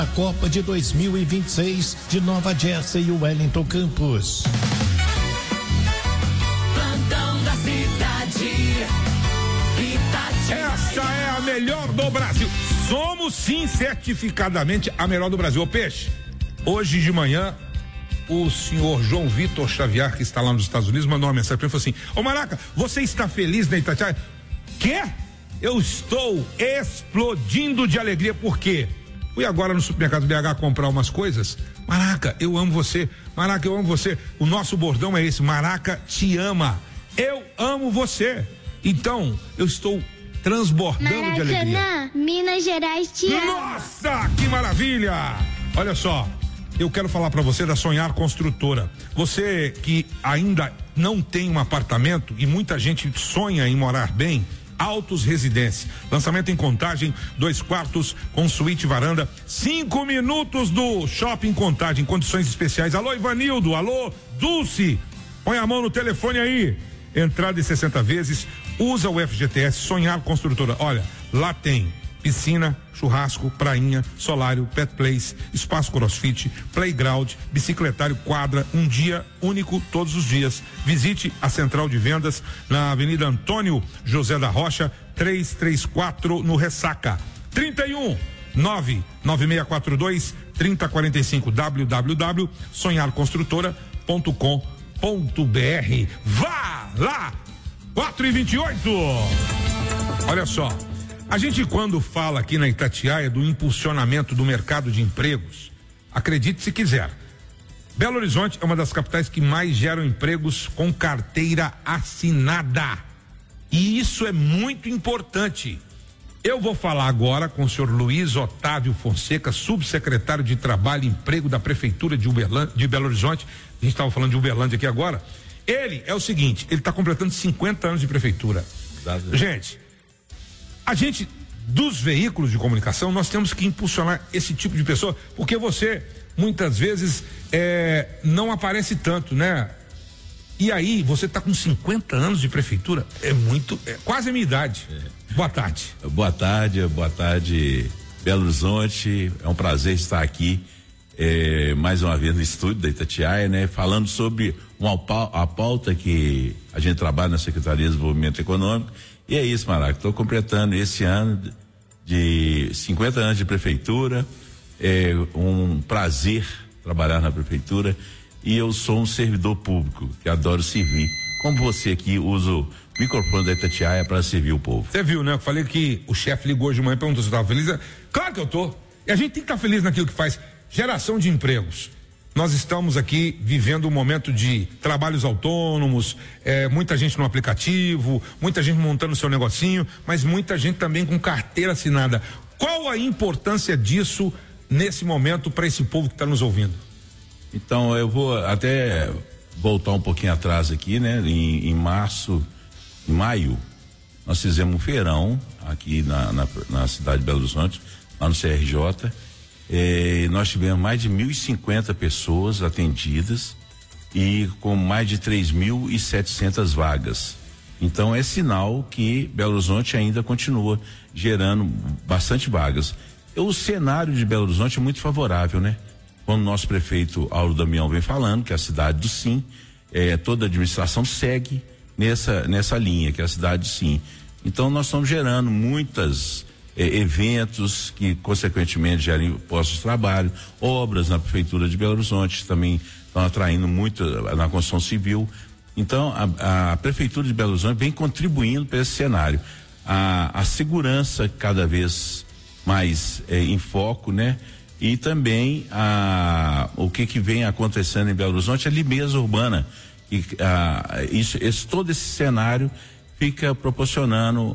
A Copa de 2026 de Nova Jersey e Wellington Campos. Plantão da cidade. Essa é a melhor do Brasil. Somos sim certificadamente a melhor do Brasil. Ô Peixe, hoje de manhã o senhor João Vitor Xavier, que está lá nos Estados Unidos, mandou uma mensagem para ele e falou assim: ô Maraca, você está feliz na Itatiaia? Quê? Eu estou explodindo de alegria, por quê? Fui agora no supermercado BH comprar umas coisas. Maraca, eu amo você. Maraca, eu amo você. O nosso bordão é esse: Maraca te ama. Eu amo você. Então, eu estou transbordando Maracanã, de alegria. Minas Gerais te ama. Nossa, que maravilha! Olha só, eu quero falar para você da Sonhar Construtora. Você que ainda não tem um apartamento e muita gente sonha em morar bem, Altos Residência. Lançamento em Contagem, 2 quartos com suíte e varanda, 5 minutos do Shopping Contagem, condições especiais. Alô, Ivanildo, alô, Dulce, põe a mão no telefone aí. Entrada em 60 vezes, usa o FGTS. Sonhar Construtora. Olha, lá tem piscina, churrasco, prainha, solário, pet place, espaço crossfit, playground, bicicletário, quadra, um dia único todos os dias. Visite a central de vendas na Avenida Antônio José da Rocha, 334 no Ressaca. 31-99642-3045 www.sonharconstrutora.com.br. Vá lá! 4h28. Olha só, a gente quando fala aqui na Itatiaia do impulsionamento do mercado de empregos, acredite se quiser, Belo Horizonte é uma das capitais que mais geram empregos com carteira assinada, e isso é muito importante. Eu vou falar agora com o senhor Luiz Otávio Fonseca, subsecretário de Trabalho e Emprego da Prefeitura de Belo Horizonte. A gente estava falando de Uberlândia aqui agora. Ele é o seguinte, ele está completando 50 anos de prefeitura. Gente, a gente dos veículos de comunicação, nós temos que impulsionar esse tipo de pessoa, porque você muitas vezes não aparece tanto, né? E aí, você está com 50 anos de prefeitura, é quase a minha idade. Boa tarde. Boa tarde, Belo Horizonte, é um prazer estar aqui mais uma vez no estúdio da Itatiaia, né? Falando sobre a pauta que a gente trabalha na Secretaria de Desenvolvimento Econômico, e é isso, Maraca, estou completando esse ano de 50 anos de prefeitura, é um prazer trabalhar na prefeitura, e eu sou um servidor público que adoro servir, como você aqui usa o microfone da Itatiaia para servir o povo. Você viu, né? Eu falei que o chefe ligou hoje de manhã e perguntou se eu estava feliz. Claro que eu tô. E a gente tem que estar feliz naquilo que faz. Geração de empregos. Nós estamos aqui vivendo um momento de trabalhos autônomos, muita gente no aplicativo, muita gente montando seu negocinho, mas muita gente também com carteira assinada. Qual a importância disso nesse momento para esse povo que está nos ouvindo? Então, eu vou até voltar um pouquinho atrás aqui, né? Em maio, nós fizemos um feirão aqui na cidade de Belo Horizonte, lá no CRJ. Nós tivemos mais de 1.050 pessoas atendidas e com mais de 3.700 vagas. Então é sinal que Belo Horizonte ainda continua gerando bastante vagas. O cenário de Belo Horizonte é muito favorável, né? Como o nosso prefeito Auro Damião vem falando, que é a cidade do sim, toda a administração segue nessa linha, que é a cidade do sim. Então nós estamos gerando muitas eventos que consequentemente geram postos de trabalho, obras na prefeitura de Belo Horizonte também estão atraindo muito na construção civil. Então a prefeitura de Belo Horizonte vem contribuindo para esse cenário. A segurança cada vez mais em foco, né? E também o que vem acontecendo em Belo Horizonte, a limpeza urbana. E todo esse cenário fica proporcionando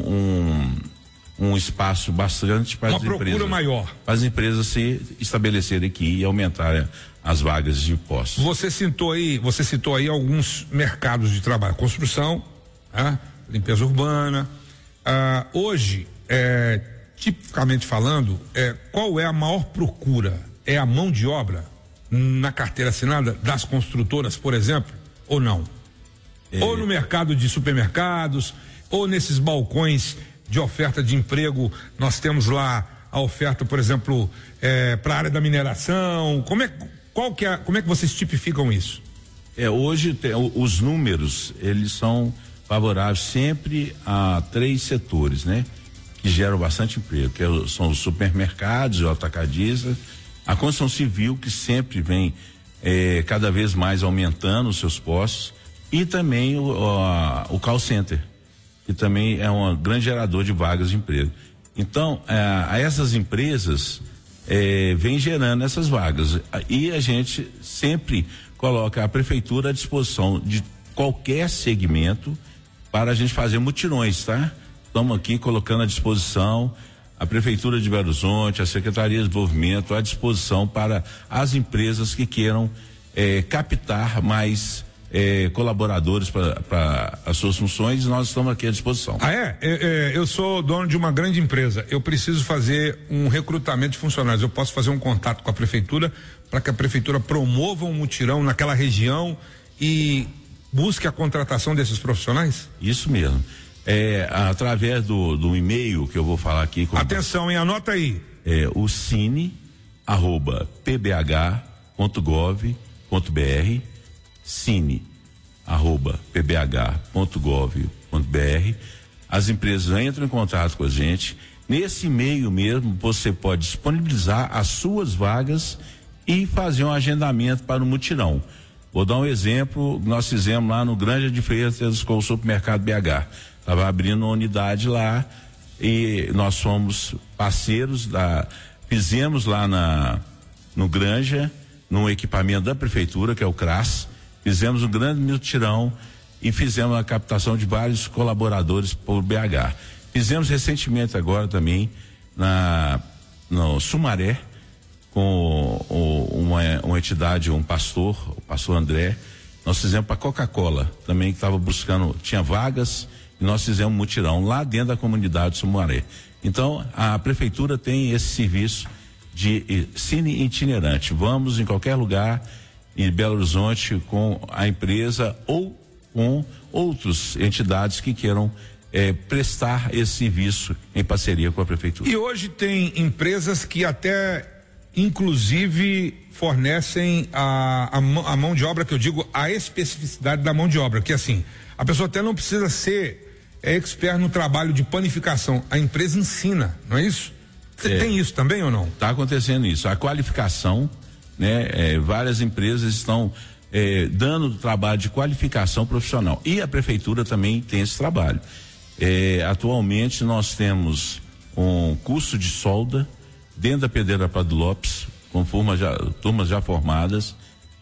um espaço bastante para as empresas. Uma procura maior. Para as empresas se estabelecerem aqui e aumentarem as vagas de postos. Você citou aí alguns mercados de trabalho, construção, limpeza urbana. Hoje, tipicamente falando, qual é a maior procura? É a mão de obra na carteira assinada das construtoras, por exemplo, ou não? Ou no mercado de supermercados, ou nesses balcões de oferta de emprego, nós temos lá a oferta, por exemplo, para a área da mineração? Como é que vocês tipificam isso? Hoje os números, eles são favoráveis sempre a 3 setores, né? Que geram bastante emprego, que são os supermercados, o atacadista, a construção civil, que sempre vem cada vez mais aumentando os seus postos, e também o call center, que também é um grande gerador de vagas de emprego. Então, a essas empresas vem gerando essas vagas, e a gente sempre coloca a prefeitura à disposição de qualquer segmento para a gente fazer mutirões, tá? Estamos aqui colocando à disposição a Prefeitura de Belo Horizonte, a Secretaria de Desenvolvimento à disposição para as empresas que queiram captar mais colaboradores para as suas funções, e nós estamos aqui à disposição. Eu sou dono de uma grande empresa, eu preciso fazer um recrutamento de funcionários, eu posso fazer um contato com a Prefeitura para que a Prefeitura promova um mutirão naquela região e busque a contratação desses profissionais? Isso mesmo. Através do e-mail que eu vou falar aqui. Atenção, hein? Anota aí. O cine@pbh.gov.br, cine@pbh.gov.br. As empresas entram em contato com a gente. Nesse e-mail mesmo, você pode disponibilizar as suas vagas e fazer um agendamento para o mutirão. Vou dar um exemplo, nós fizemos lá no Granja de Freitas com o Supermercado BH. Estava abrindo uma unidade lá e nós somos parceiros fizemos lá no Granja, num equipamento da prefeitura, que é o CRAS, fizemos um grande mutirão e fizemos a captação de vários colaboradores por BH. Fizemos recentemente agora também no Sumaré, com uma entidade, o pastor André. Nós fizemos para Coca-Cola também, que estava buscando, tinha vagas, e nós fizemos um mutirão lá dentro da comunidade de Sumaré. Então, a prefeitura tem esse serviço de cine itinerante. Vamos em qualquer lugar em Belo Horizonte com a empresa ou com outras entidades que queiram prestar esse serviço em parceria com a prefeitura. E hoje tem empresas que até inclusive fornecem a mão de obra, que eu digo a especificidade da mão de obra, que assim, a pessoa até não precisa ser expert no trabalho de panificação, a empresa ensina, não é isso? Você tem isso também ou não? Está acontecendo isso, a qualificação, né? Várias empresas estão dando trabalho de qualificação profissional, e a prefeitura também tem esse trabalho. Atualmente nós temos um curso de solda dentro da Pedreira Prado Lopes, com turmas já formadas,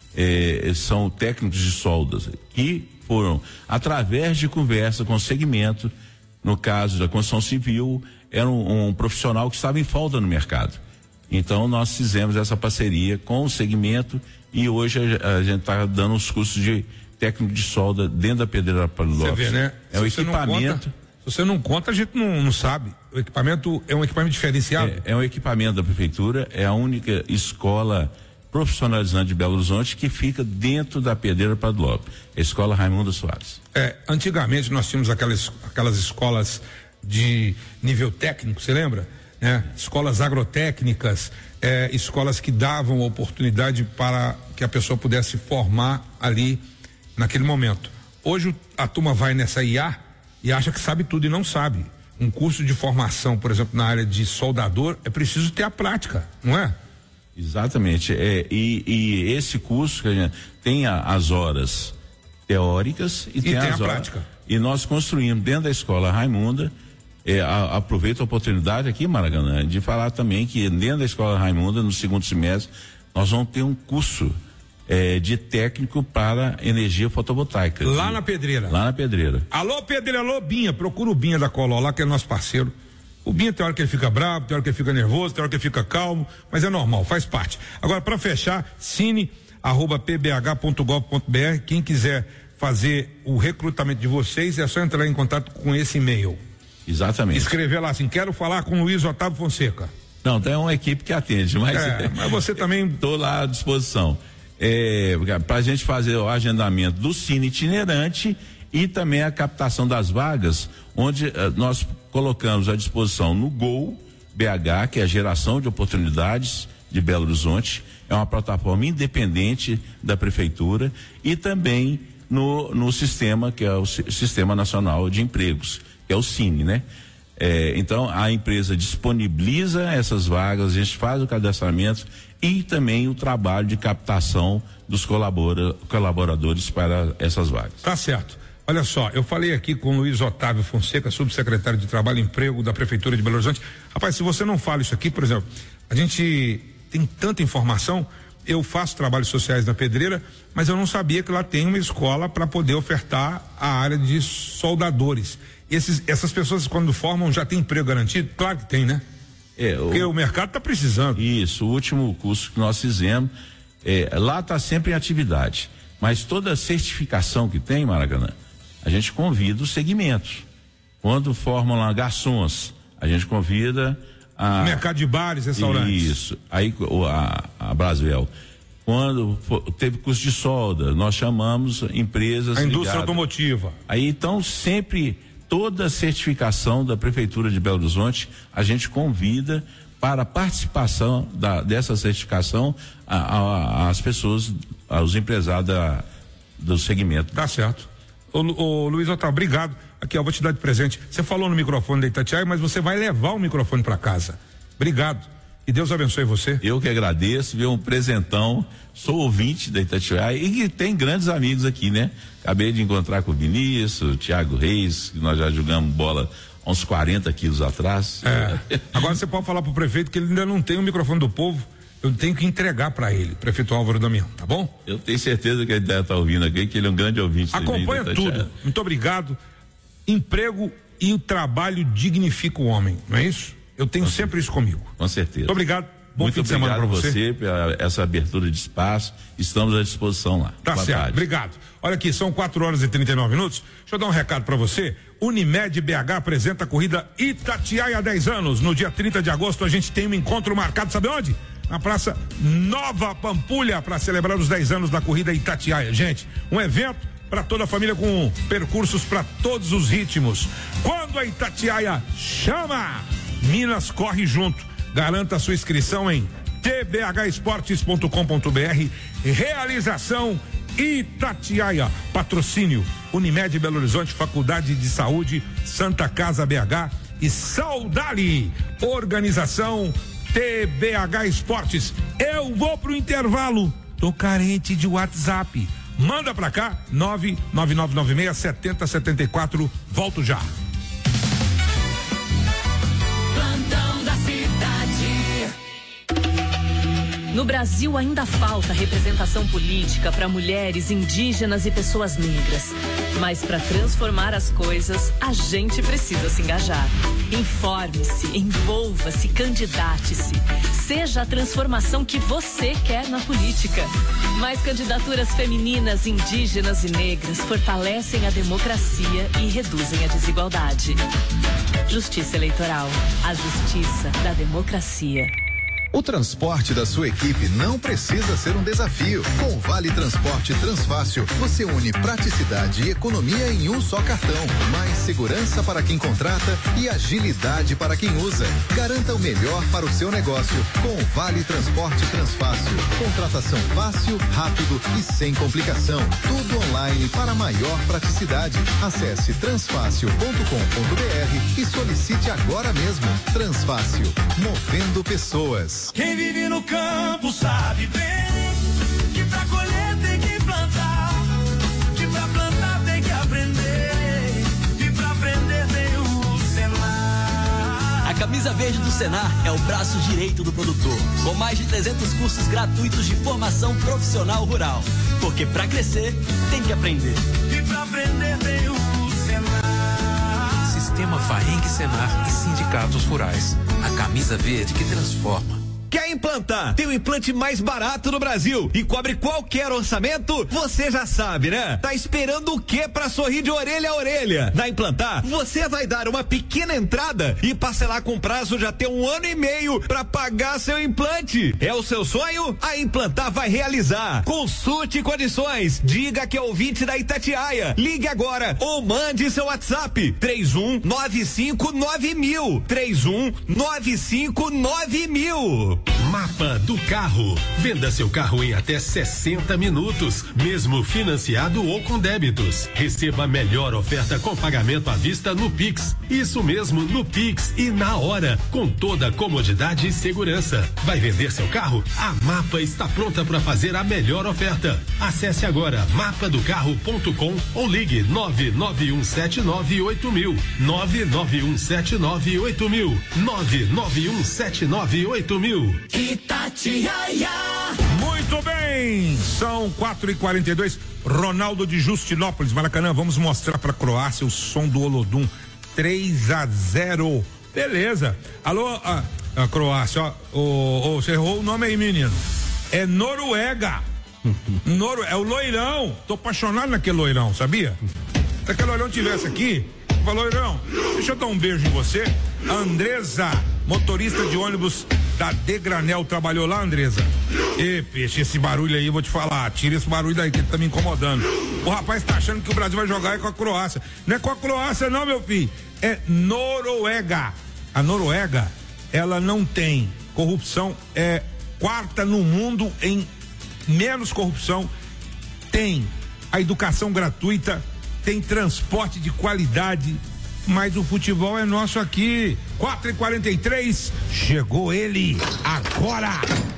são técnicos de soldas que foram, através de conversa com o segmento, no caso da construção civil, era um profissional que estava em falta no mercado. Então nós fizemos essa parceria com o segmento e hoje a gente está dando os cursos de técnico de solda dentro da Pedreira Prado Lopes. Você vê, né? É o equipamento. Se você não conta, a gente não sabe. O equipamento é um equipamento diferenciado? É um equipamento da prefeitura, é a única escola profissionalizante de Belo Horizonte que fica dentro da Pedreira Prado Lopes, a Escola Raimundo Soares. Antigamente nós tínhamos aquelas escolas de nível técnico, você lembra? Escolas agrotécnicas, escolas que davam oportunidade para que a pessoa pudesse formar ali naquele momento. Hoje a turma vai nessa IA e acha que sabe tudo e não sabe. Um curso de formação, por exemplo, na área de soldador, é preciso ter a prática, não é? Exatamente. E esse curso que a gente tem as horas teóricas e tem as horas prática. E nós construímos dentro da escola Raimunda. Aproveito a oportunidade aqui, Maracanã, de falar também que dentro da escola Raimunda, no segundo semestre, nós vamos ter um curso de técnico para energia fotovoltaica. Lá na Pedreira. Lá na Pedreira. Alô, Pedreira, alô, Binha, procura o Binha da Coló lá, que é nosso parceiro. O Binha tem hora que ele fica bravo, tem hora que ele fica nervoso, tem hora que ele fica calmo, mas é normal, faz parte. Agora, para fechar, cine@pbh.gov.br, quem quiser fazer o recrutamento de vocês, é só entrar em contato com esse e-mail. Exatamente. Escrever lá assim, quero falar com Luiz Otávio Fonseca. Não, tem uma equipe que atende, mas mas você também... Estou lá à disposição. Para a gente fazer o agendamento do cine itinerante e também a captação das vagas, onde nós colocamos à disposição no Gol BH, que é a Geração de Oportunidades de Belo Horizonte, é uma plataforma independente da prefeitura, e também no sistema, que é o Sistema Nacional de Empregos, que é o Cine, né? Então a empresa disponibiliza essas vagas, a gente faz o cadastramento e também o trabalho de captação dos colaboradores para essas vagas. Tá certo. Olha só, eu falei aqui com o Luiz Otávio Fonseca, subsecretário de Trabalho e Emprego da Prefeitura de Belo Horizonte. Rapaz, se você não fala isso aqui, por exemplo, a gente tem tanta informação. Eu faço trabalhos sociais na Pedreira, mas eu não sabia que lá tem uma escola para poder ofertar a área de soldadores. Essas pessoas, quando formam, já tem emprego garantido? Claro que tem, né? Porque o mercado está precisando. Isso, o último curso que nós fizemos, lá está sempre em atividade, mas toda a certificação que tem, Maracanã, a gente convida os segmentos. Quando formam lá garçons, a gente convida mercado de bares, restaurantes. Isso. Aí a Brasvel. Quando teve curso de solda, nós chamamos empresas. A indústria automotiva. Aí então sempre toda a certificação da Prefeitura de Belo Horizonte, a gente convida para a participação dessa certificação as pessoas, aos empresários do segmento. Tá certo. Ô Luiz Otávio, obrigado. Aqui, eu vou te dar de presente. Você falou no microfone da Itatiaia, mas você vai levar o microfone para casa. Obrigado. E Deus abençoe você. Eu que agradeço, viu, um presentão. Sou ouvinte da Itatiaia e que tem grandes amigos aqui, né? Acabei de encontrar com o Vinícius, o Thiago Reis, que nós já jogamos bola há uns 40 quilos atrás. Agora você pode falar pro prefeito que ele ainda não tem o microfone do povo. Eu tenho que entregar para ele, prefeito Álvaro Damião, tá bom? Eu tenho certeza que ele deve estar ouvindo aqui, que ele é um grande ouvinte. Acompanha tudo. Muito obrigado. Emprego e o trabalho dignifica o homem, não é isso? Eu tenho sempre isso comigo. Com certeza. Muito obrigado. Bom fim de semana para você. Muito obrigado por essa abertura de espaço. Estamos à disposição lá. Tá certo. Obrigado. Olha aqui, são 4h39. Deixa eu dar um recado para você. Unimed BH apresenta a corrida Itatiaia 10 anos. No dia 30 de agosto a gente tem um encontro marcado, sabe onde? Na Praça Nova Pampulha, para celebrar os 10 anos da corrida Itatiaia. Gente, um evento para toda a família com percursos para todos os ritmos. Quando a Itatiaia chama, Minas corre junto. Garanta a sua inscrição em tbhesportes.com.br. Realização Itatiaia. Patrocínio Unimed Belo Horizonte, Faculdade de Saúde, Santa Casa BH e Saudali. Organização TBH Esportes. Eu vou pro intervalo. Tô carente de WhatsApp. Manda pra cá, 99996-7074. Volto já. Plantão da cidade. No Brasil ainda falta representação política para mulheres, indígenas e pessoas negras. Mas para transformar as coisas, a gente precisa se engajar. Informe-se, envolva-se, candidate-se. Seja a transformação que você quer na política. Mais candidaturas femininas, indígenas e negras fortalecem a democracia e reduzem a desigualdade. Justiça Eleitoral. A justiça da democracia. O transporte da sua equipe não precisa ser um desafio. Com o Vale Transporte Transfácil, você une praticidade e economia em um só cartão. Mais segurança para quem contrata e agilidade para quem usa. Garanta o melhor para o seu negócio com o Vale Transporte Transfácil. Contratação fácil, rápido e sem complicação. Tudo online para maior praticidade. Acesse transfácil.com.br e solicite agora mesmo. Transfácil, movendo pessoas. Quem vive no campo sabe bem que pra colher tem que plantar, que pra plantar tem que aprender, e pra aprender tem o Senar. A camisa verde do Senar é o braço direito do produtor, com mais de 300 cursos gratuitos de formação profissional rural. Porque pra crescer tem que aprender. E pra aprender tem o Senar. Sistema Faeng Senar e Sindicatos Rurais. A camisa verde que transforma. Quer implantar? Tem o implante mais barato do Brasil e cobre qualquer orçamento? Você já sabe, né? Tá esperando o quê pra sorrir de orelha a orelha? Na Implantar, você vai dar uma pequena entrada e parcelar com prazo de até 1 ano e meio pra pagar seu implante. É o seu sonho? A Implantar vai realizar. Consulte condições. Diga que é ouvinte da Itatiaia. Ligue agora ou mande seu WhatsApp 31959000. 31959000. Mapa do Carro. Venda seu carro em até 60 minutos, mesmo financiado ou com débitos. Receba a melhor oferta com pagamento à vista no Pix. Isso mesmo, no Pix e na hora, com toda a comodidade e segurança. Vai vender seu carro? A Mapa está pronta para fazer a melhor oferta. Acesse agora mapadocarro.com ou ligue 991798000. 991798000. 991798000. Itatiaia. Muito bem, são 4h42. Ronaldo de Justinópolis, Maracanã. Vamos mostrar pra Croácia o som do Olodum. 3-0. Beleza. Alô, a Croácia, ó. Você errou o nome aí, menino. É Noruega. É o loirão. Tô apaixonado naquele loirão, sabia? Se aquele loirão tivesse aqui, falou, loirão, deixa eu dar um beijo em você. A Andresa, motorista de ônibus da Degranel, trabalhou lá, Andresa? Ê, peixe, esse barulho aí, eu vou te falar, tira esse barulho daí que ele tá me incomodando. O rapaz tá achando que o Brasil vai jogar aí com a Croácia. Não é com a Croácia não, meu filho, é Noruega. A Noruega, ela não tem corrupção, é quarta no mundo em menos corrupção, tem a educação gratuita, tem transporte de qualidade, mas o futebol é nosso aqui. 4h43, chegou ele agora.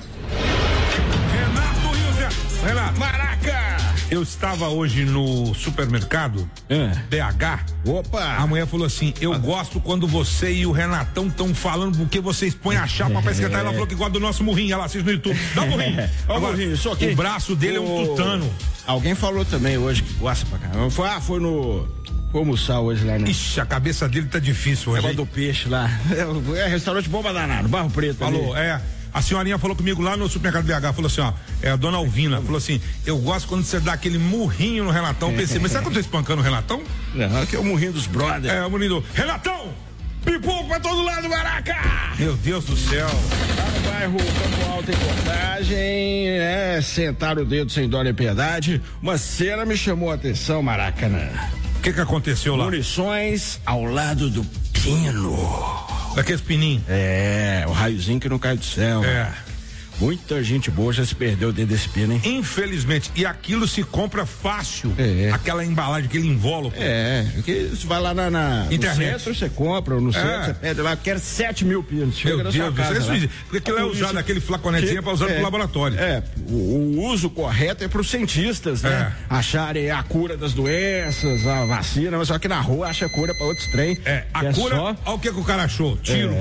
Renato Rios. Renato. Maraca! Eu estava hoje no supermercado BH. Opa! A mulher falou assim: eu gosto quando você e o Renatão estão falando porque vocês põem a chapa pra esquentar. Ela falou que gosta do nosso murrinho. Ela assiste no YouTube. Dá um murrinho. Agora, isso aqui. O braço dele é um tutano. Alguém falou também hoje que gosta pra caramba. Foi no. Vou almoçar hoje lá, né? Ixi, a cabeça dele tá difícil hoje. Negócio do peixe lá. É restaurante bomba danado, Barro Preto. Falou, ali. A senhorinha falou comigo lá no supermercado BH, falou assim, ó, a dona Alvina, falou assim, eu gosto quando você dá aquele murrinho no Renatão, pensei, mas sabe quando eu tô espancando o Renatão? Não, que é o murrinho dos brothers. É, o murrinho do Renatão! Pipoco pra todo lado, Maraca! Meu Deus do céu. Lá no bairro Campo Alto em Contagem, sentaram o dedo sem dó nem piedade, uma cena me chamou a atenção, Maracanã. O que aconteceu lá? Munições ao lado do pino. Daqueles pininhos? O raiozinho que não cai do céu. Muita gente boa já se perdeu dentro desse pino, hein? Infelizmente. E aquilo se compra fácil. Aquela embalagem, aquele invólucro. Porque você vai lá na internet. No centro, você compra, ou no centro, você pede lá, quer 7 mil pinos. Meu Deus do céu. Porque aquilo é usado, aquele flaconetezinho para usar pro laboratório. O uso correto é pros cientistas, né? Acharem a cura das doenças, a vacina, mas só que na rua acha a cura pra outros trem. A cura, olha o que o cara achou, tiro.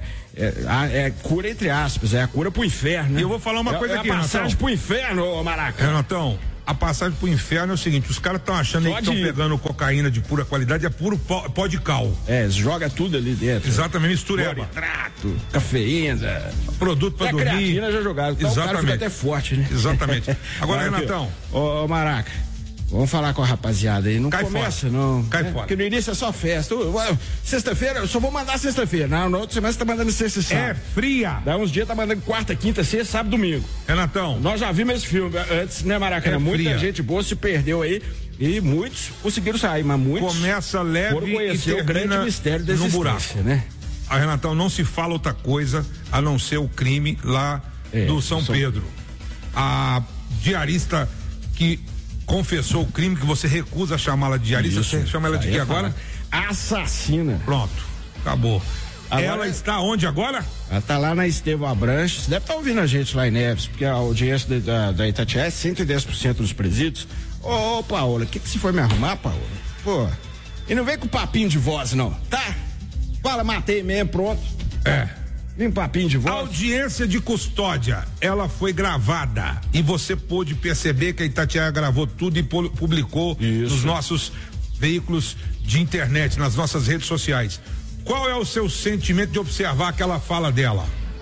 É cura entre aspas, é a cura pro inferno, né? E eu vou falar uma coisa aqui, Renatão. A passagem pro inferno, ô Maraca. Renatão, a passagem pro inferno é o seguinte, os caras estão achando que estão pegando cocaína de pura qualidade, é puro pó de cal. Joga tudo ali dentro. Exatamente, mistureba. Nitrato, cafeína. Produto pra dormir. Creatina já jogado. Então exatamente. O cara fica até forte, né? Exatamente. Agora, Renatão. Ô Maraca, vamos falar com a rapaziada aí. Não cai começa, fora. não. Cai fora. Porque no início é só festa. Sexta-feira, eu só vou mandar sexta-feira. Não, no outro semestre tá mandando sexta e sábado. É fria. Dá uns dias tá mandando quarta, quinta, sexta, sábado, domingo. Renatão. Nós já vimos esse filme antes, né, Maracanã? Muita gente boa se perdeu aí e muitos conseguiram sair, mas muitos começa leve foram conhecer e o grande mistério da no buraco, né? A Renatão, não se fala outra coisa a não ser o crime lá do São Pedro. A diarista que confessou o crime, que você recusa chamá-la de diarista, você chama ela de quê agora? Assassina. Pronto, acabou. Agora, ela está onde agora? Ela está lá na Estevão Abranches, deve estar ouvindo a gente lá em Neves, porque a audiência da Itatiaia é 110% dos presídios. Ô, Paola, o que se foi me arrumar, Paola? Pô, e não vem com papinho de voz, não, tá? Fala, matei mesmo, pronto. Vem um papinho de voz. A audiência de custódia, ela foi gravada e você pôde perceber que a Itatiaia gravou tudo e publicou nos nossos veículos de internet, nas nossas redes sociais. Qual é o seu sentimento de observar aquela fala dela?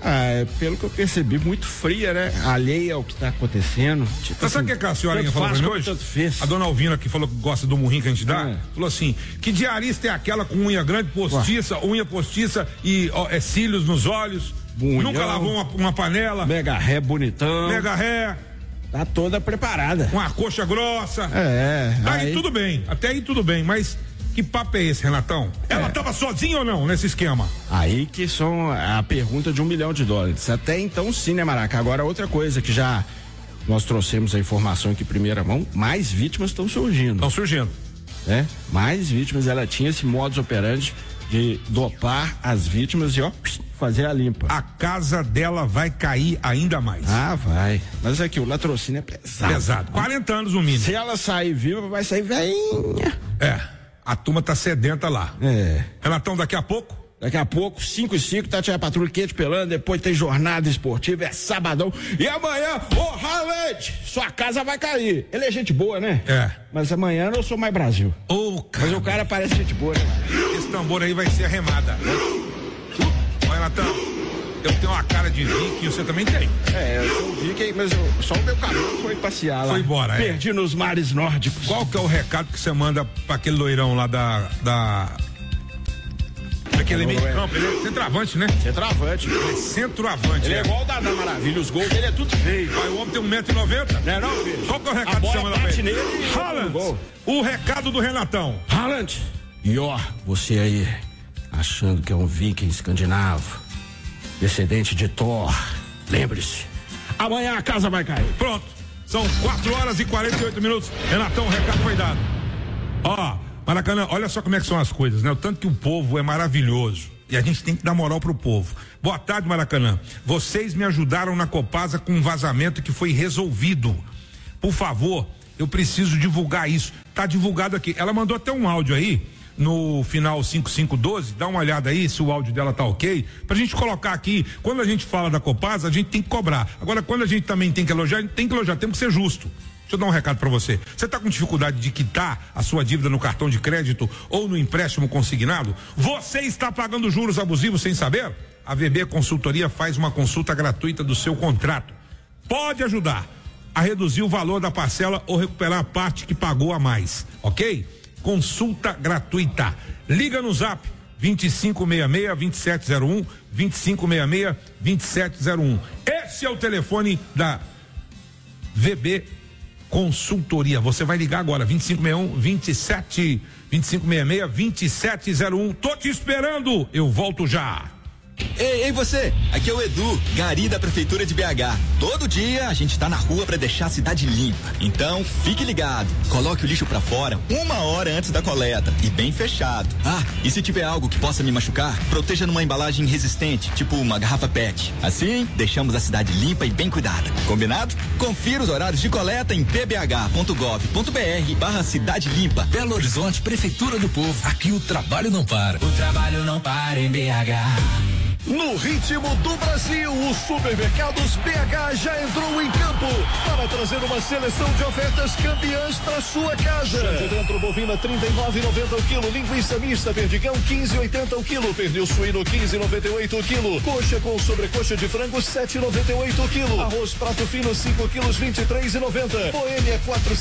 Pelo que eu percebi, muito fria, né? Alheia ao que tá acontecendo. Tipo, Mas sabe o que a senhorinha falou pra mim hoje? A dona Alvina, que falou que gosta do murrinho que a gente dá, falou assim, que diarista é aquela com unha grande, postiça, unha postiça e cílios nos olhos, nunca lavou uma panela. Mega ré bonitão. Mega ré. Tá toda preparada. Com a coxa grossa. Aí tudo bem, até aí tudo bem, mas que papo é esse, Renatão? Ela tava sozinha ou não nesse esquema? Aí que são a pergunta de $1 milhão. Até então sim, né, Maraca? Agora outra coisa que já nós trouxemos a informação aqui em primeira mão, mais vítimas estão surgindo. Estão surgindo. Mais vítimas, ela tinha esse modus operandi de dopar as vítimas e fazer a limpa. A casa dela vai cair ainda mais. Vai. Mas aqui, o latrocínio é pesado. 40 anos no mínimo. Se ela sair viva, vai sair velhinha. A turma tá sedenta lá. Renatão, daqui a pouco? Daqui a pouco, 5h05, Tatiana Patrulha quente pelando, depois tem jornada esportiva, é sabadão. E amanhã, Haaland, sua casa vai cair. Ele é gente boa, né? Mas amanhã eu sou mais Brasil. Mas o cara parece gente boa, né? Esse tambor aí vai ser arremada. Olha, Renatão, eu tenho uma cara de viking, você também tem. Eu sou viking, mas só o meu cabelo foi passear lá. Foi embora, Perdi nos mares nórdicos. Qual que é o recado que você manda pra aquele loirão lá daquele meio de campo? Ele é centroavante, né? Centroavante. Ele é centroavante. Ele é igual o da Maravilha, os gols dele é tudo feio. O homem tem 1,90 m. Não, filho. Qual que é o recado que você manda pra ele? Haaland, o recado do Renatão. Haaland, você aí, achando que é um viking escandinavo, descendente de Thor, lembre-se, amanhã a casa vai cair. Pronto, são 4h48. Renatão, o recado foi dado. Maracanã, olha só como é que são as coisas, né? O tanto que o povo é maravilhoso e a gente tem que dar moral pro povo. Boa tarde, Maracanã. Vocês me ajudaram na Copasa com um vazamento que foi resolvido. Por favor, eu preciso divulgar isso. Tá divulgado aqui. Ela mandou até um áudio aí no final 5512, dá uma olhada aí se o áudio dela tá ok, pra gente colocar aqui. Quando a gente fala da Copasa, a gente tem que cobrar. Agora, quando a gente também tem que elogiar, a gente tem que elogiar, temos que ser justo. Deixa eu dar um recado pra você. Você tá com dificuldade de quitar a sua dívida no cartão de crédito ou no empréstimo consignado? Você está pagando juros abusivos sem saber? A VB Consultoria faz uma consulta gratuita do seu contrato. Pode ajudar a reduzir o valor da parcela ou recuperar a parte que pagou a mais, ok? Consulta gratuita. Liga no Zap 2566-2701, 2566-2701. Esse é o telefone da VB Consultoria. Você vai ligar agora, 2566-2701. Tô te esperando, eu volto já. Ei, você, aqui é o Edu, Gari da Prefeitura de BH. Todo dia a gente tá na rua pra deixar a cidade limpa. Então, fique ligado. Coloque o lixo pra fora 1 hora antes da coleta e bem fechado. E se tiver algo que possa me machucar, proteja numa embalagem resistente, tipo uma garrafa PET. Assim, deixamos a cidade limpa e bem cuidada. Combinado? Confira os horários de coleta em pbh.gov.br/cidade limpa. Belo Horizonte, Prefeitura do Povo. Aqui o trabalho não para. O trabalho não para em BH. No ritmo do Brasil, o Supermercados BH já entrou em campo para trazer uma seleção de ofertas campeãs para sua casa. Chante dentro bovina R$ 39,90 o quilo, linguiça mista perdigão R$ 15,80 o quilo, pernil suíno R$ 15,98 o quilo, coxa com sobrecoxa de frango R$ 7,98 o quilo, arroz prato fino 5 quilos R$ 23,90, Boêmia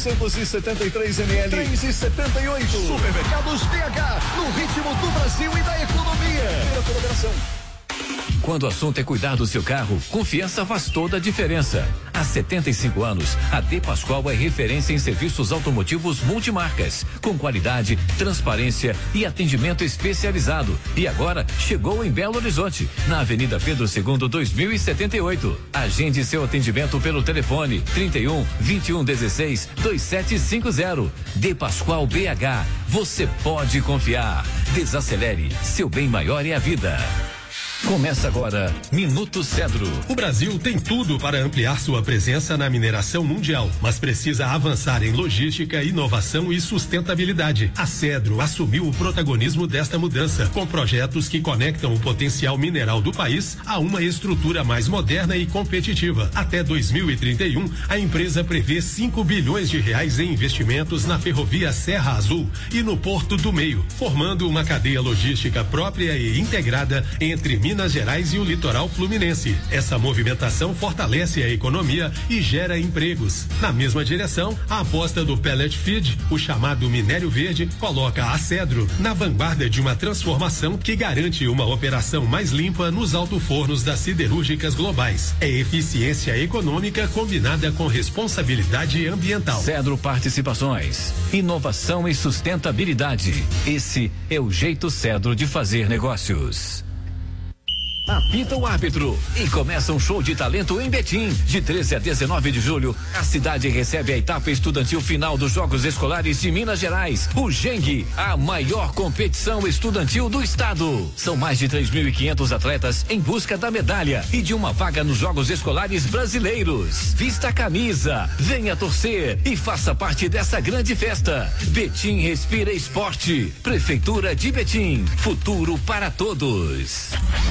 473 ml R$ 3,78. Supermercados BH, no ritmo do Brasil e da economia. Primeira colaboração. Quando o assunto é cuidar do seu carro, confiança faz toda a diferença. Há 75 anos, a De Pascoal é referência em serviços automotivos multimarcas, com qualidade, transparência e atendimento especializado. E agora chegou em Belo Horizonte, na Avenida Pedro II, 2078. Agende seu atendimento pelo telefone 31 21 16 2750. De Pascoal BH, você pode confiar. Desacelere, seu bem maior é a vida. Começa agora, Minuto Cedro. O Brasil tem tudo para ampliar sua presença na mineração mundial, mas precisa avançar em logística, inovação e sustentabilidade. A Cedro assumiu o protagonismo desta mudança, com projetos que conectam o potencial mineral do país a uma estrutura mais moderna e competitiva. Até 2031, a empresa prevê R$5 bilhões em investimentos na ferrovia Serra Azul e no Porto do Meio, formando uma cadeia logística própria e integrada entre Minas Minas Gerais e o litoral fluminense. Essa movimentação fortalece a economia e gera empregos. Na mesma direção, a aposta do Pellet Feed, o chamado minério verde, coloca a Cedro na vanguarda de uma transformação que garante uma operação mais limpa nos alto-fornos das siderúrgicas globais. É eficiência econômica combinada com responsabilidade ambiental. Cedro Participações, inovação e sustentabilidade. Esse é o jeito Cedro de fazer negócios. Apita o árbitro e começa um show de talento em Betim. De 13 a 19 de julho, a cidade recebe a etapa estudantil final dos Jogos Escolares de Minas Gerais, o GENG, a maior competição estudantil do estado. São mais de 3.500 atletas em busca da medalha e de uma vaga nos Jogos Escolares brasileiros. Vista a camisa, venha torcer e faça parte dessa grande festa. Betim respira esporte. Prefeitura de Betim, futuro para todos.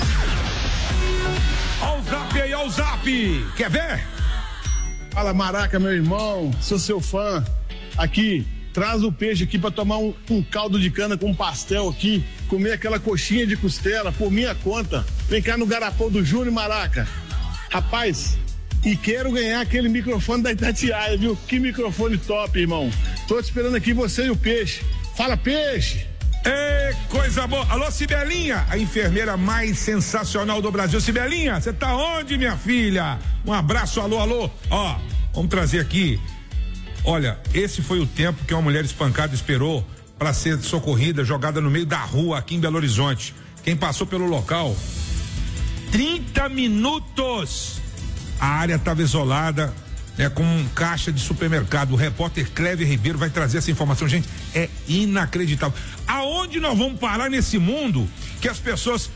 Ó o zap aí, ó o zap. Quer ver? Fala, Maraca, meu irmão. Sou seu fã. Aqui, traz o peixe aqui pra tomar um caldo de cana com pastel aqui. Comer aquela coxinha de costela por minha conta. Vem cá no Garapão do Júnior, Maraca. Rapaz, e quero ganhar aquele microfone da Itatiaia, viu? Que microfone top, irmão. Tô te esperando aqui, você e o peixe. Fala, peixe. Ei, coisa boa. Alô, Cibelinha, a enfermeira mais sensacional do Brasil. Cibelinha, você tá onde, minha filha? Um abraço, alô, alô. Ó, vamos trazer aqui. Olha, esse foi o tempo que uma mulher espancada esperou para ser socorrida, jogada no meio da rua aqui em Belo Horizonte. Quem passou pelo local, 30 minutos. A área estava isolada, com um caixa de supermercado. O repórter Cléber Ribeiro vai trazer essa informação. Gente, é inacreditável. Aonde nós vamos parar nesse mundo que as pessoas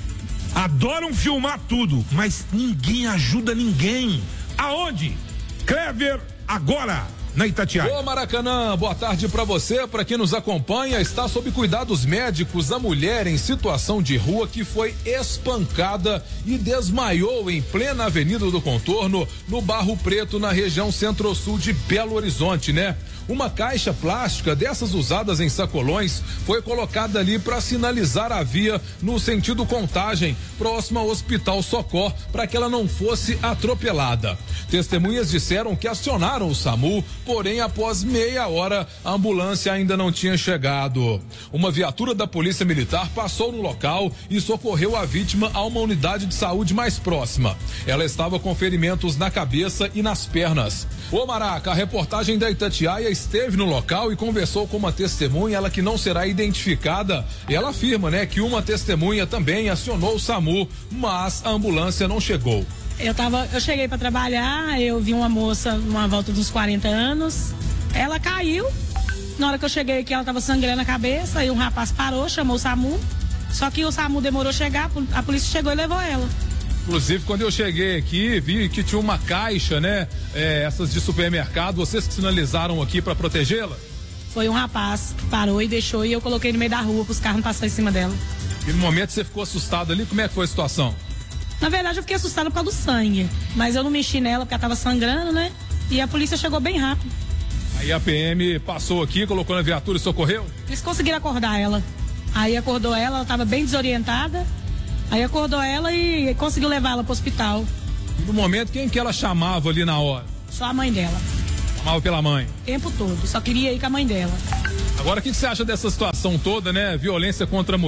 adoram filmar tudo, mas ninguém ajuda ninguém? Aonde? Cléber, agora na Itatiaia. Ô Maracanã, boa tarde pra você, pra quem nos acompanha. Está sob cuidados médicos a mulher em situação de rua que foi espancada e desmaiou em plena Avenida do Contorno, no Barro Preto, na região centro-sul de Belo Horizonte, né? Uma caixa plástica dessas usadas em sacolões foi colocada ali para sinalizar a via no sentido Contagem, próximo ao Hospital Socó, para que ela não fosse atropelada. Testemunhas disseram que acionaram o SAMU, porém após meia hora a ambulância ainda não tinha chegado. Uma viatura da Polícia Militar passou no local e socorreu a vítima a uma unidade de saúde mais próxima. Ela estava com ferimentos na cabeça e nas pernas. Ô Maraca, a reportagem da Itatiaia esteve no local e conversou com uma testemunha, ela que não será identificada. Ela afirma, que uma testemunha também acionou o SAMU, mas a ambulância não chegou. Eu cheguei para trabalhar, eu vi uma moça, uma volta dos 40 anos, ela caiu. Na hora que eu cheguei aqui, ela estava sangrando a cabeça, e um rapaz parou, chamou o SAMU. Só que o SAMU demorou a chegar, a polícia chegou e levou ela. Inclusive, quando eu cheguei aqui, vi que tinha uma caixa, essas de supermercado, vocês que sinalizaram aqui para protegê-la? Foi um rapaz que parou e deixou, e eu coloquei no meio da rua para os carros não passarem em cima dela. E no momento você ficou assustado ali, como é que foi a situação? Na verdade, eu fiquei assustada por causa do sangue, mas eu não mexi nela porque ela estava sangrando, e a polícia chegou bem rápido. Aí a PM passou aqui, colocou na viatura e socorreu? Eles conseguiram acordar ela. Aí acordou ela estava bem desorientada. Aí acordou ela e conseguiu levá-la pro hospital. E no momento, quem que ela chamava ali na hora? Só a mãe dela. Chamava pela mãe? O tempo todo, só queria ir com a mãe dela. Agora, o que você acha dessa situação toda, Violência contra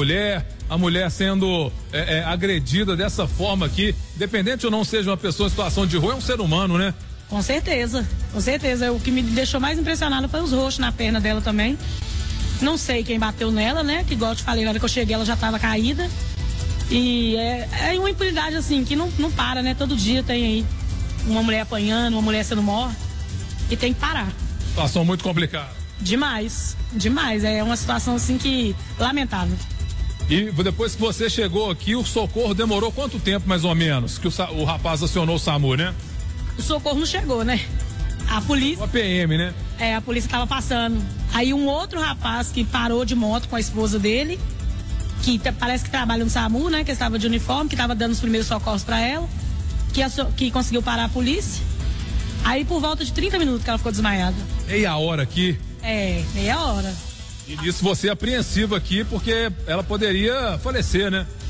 a mulher sendo agredida dessa forma aqui, independente ou não seja uma pessoa em situação de rua, é um ser humano, né? Com certeza. O que me deixou mais impressionada foi os roxos na perna dela também. Não sei quem bateu nela, que igual eu te falei, na hora que eu cheguei ela já estava caída. E é uma impunidade assim, que não para, todo dia tem aí uma mulher apanhando, uma mulher sendo morta, e tem que parar. Situação muito complicada. Demais, é uma situação assim que, lamentável. E depois que você chegou aqui, o socorro demorou quanto tempo mais ou menos, que o rapaz acionou o SAMU, O socorro não chegou, A polícia... A PM, a polícia estava passando. Aí um outro rapaz que parou de moto com a esposa dele, que parece que trabalha no SAMU, que estava de uniforme, que estava dando os primeiros socorros para ela, que conseguiu parar a polícia. Aí por volta de 30 minutos que ela ficou desmaiada. Meia hora aqui? Meia hora. E disso você é apreensiva aqui, porque ela poderia falecer,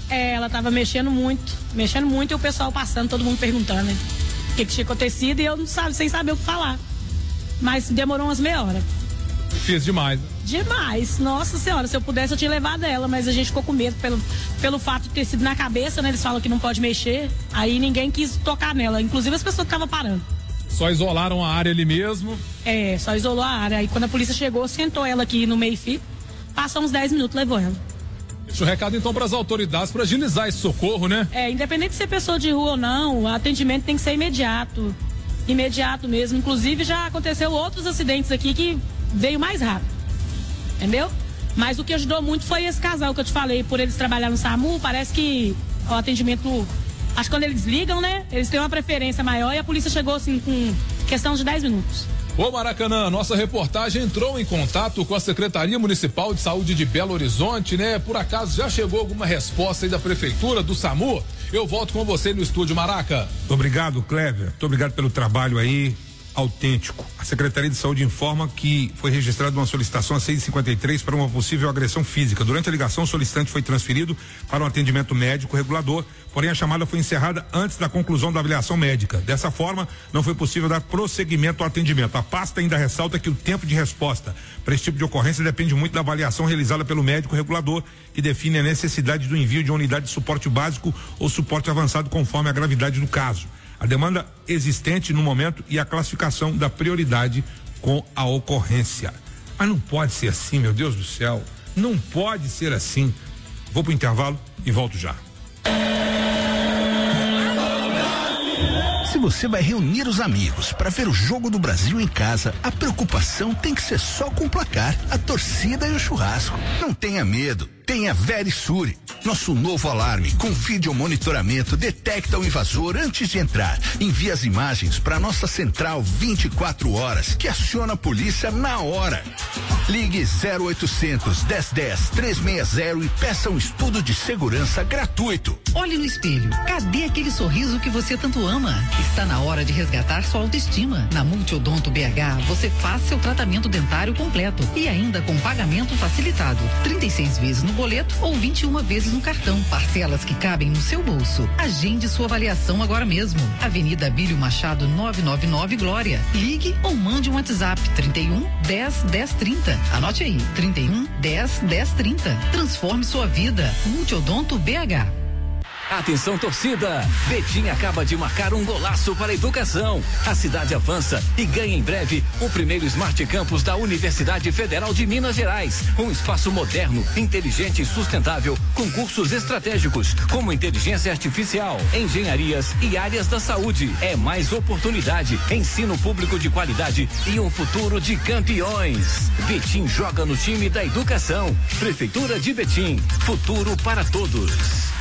Ela tava mexendo muito e o pessoal passando, todo mundo perguntando, né? O que tinha acontecido e eu sem saber o que falar. Mas demorou umas meia hora. Fiz demais. Demais, nossa senhora, se eu pudesse eu tinha levado ela, mas a gente ficou com medo pelo fato de ter sido na cabeça, né? Eles falam que não pode mexer, aí ninguém quis tocar nela, inclusive as pessoas que estavam parando. Só isolaram a área ali mesmo? Só isolou a área, aí quando a polícia chegou, sentou ela aqui no meio-fio, passou uns 10 minutos, levou ela. Deixa o recado então para as autoridades para agilizar esse socorro, né? Independente de ser pessoa de rua ou não, o atendimento tem que ser imediato mesmo, inclusive já aconteceu outros acidentes aqui que veio mais rápido, entendeu? Mas o que ajudou muito foi esse casal que eu te falei, por eles trabalharem no SAMU, parece que o atendimento, acho que quando eles ligam, né, eles têm uma preferência maior e a polícia chegou assim com questão de 10 minutos. Ô Maracanã, nossa reportagem entrou em contato com a Secretaria Municipal de Saúde de Belo Horizonte, né? Por acaso já chegou alguma resposta aí da Prefeitura, do SAMU? Eu volto com você no estúdio, Maraca. Muito obrigado, Cléver. Muito obrigado pelo trabalho aí autêntico. A Secretaria de Saúde informa que foi registrada uma solicitação a 653 para uma possível agressão física. Durante a ligação, o solicitante foi transferido para um atendimento médico regulador, porém a chamada foi encerrada antes da conclusão da avaliação médica. Dessa forma, não foi possível dar prosseguimento ao atendimento. A pasta ainda ressalta que o tempo de resposta para esse tipo de ocorrência depende muito da avaliação realizada pelo médico regulador, que define a necessidade do envio de uma unidade de suporte básico ou suporte avançado conforme a gravidade do caso, a demanda existente no momento e a classificação da prioridade com a ocorrência. Mas não pode ser assim, meu Deus do céu. Não pode ser assim. Vou pro intervalo e volto já. Se você vai reunir os amigos para ver o Jogo do Brasil em casa, a preocupação tem que ser só com o placar, a torcida e o churrasco. Não tenha medo. Tenha Verisure. Nosso novo alarme com vídeo monitoramento detecta o invasor antes de entrar. Envia as imagens para nossa central 24 horas, que aciona a polícia na hora. Ligue 0800 1010 360 e peça um estudo de segurança gratuito. Olhe no espelho. Cadê aquele sorriso que você tanto ama? Está na hora de resgatar sua autoestima. Na Multiodonto BH, você faz seu tratamento dentário completo e ainda com pagamento facilitado. 36 vezes no boleto ou 21 vezes no cartão. Parcelas que cabem no seu bolso. Agende sua avaliação agora mesmo. Avenida Abílio Machado 999 Glória. Ligue ou mande um WhatsApp 31 10 10 30. Anote aí, 31 10 10 30. Transforme sua vida. Multiodonto BH. Atenção, torcida! Betim acaba de marcar um golaço para a educação. A cidade avança e ganha em breve o primeiro Smart Campus da Universidade Federal de Minas Gerais. Um espaço moderno, inteligente e sustentável, com cursos estratégicos como inteligência artificial, engenharias e áreas da saúde. É mais oportunidade, ensino público de qualidade e um futuro de campeões. Betim joga no time da educação. Prefeitura de Betim. Futuro para todos.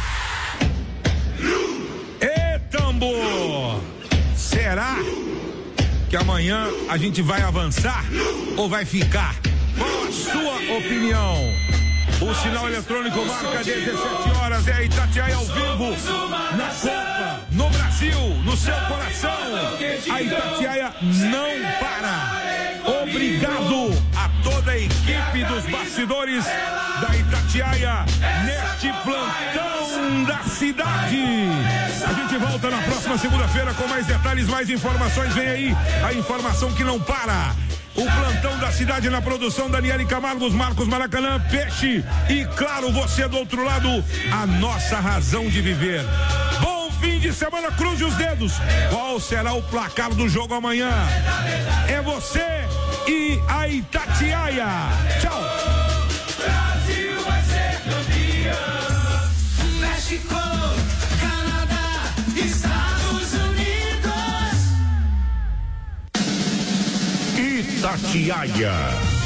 Tambor, será que amanhã a gente vai avançar ou vai ficar? Qual a sua opinião? O sinal eletrônico marca 17 horas, é a Itatiaia ao vivo na Copa, no Brasil, no seu coração. A Itatiaia não para. Obrigado a toda a equipe dos bastidores da Itatiaia neste plantão da cidade. A gente volta na próxima segunda-feira com mais detalhes, mais informações. Vem aí a informação que não para. O plantão da cidade na produção, Daniele Camargo, Marcos Maracanã, Peixe e, claro, você do outro lado, a nossa razão de viver. Bom fim de semana, cruze os dedos. Qual será o placar do jogo amanhã? É você e a Itatiaia. Tchau. Brasil vai ser campeão. México, Canadá, Estados Unidos. Itatiaia.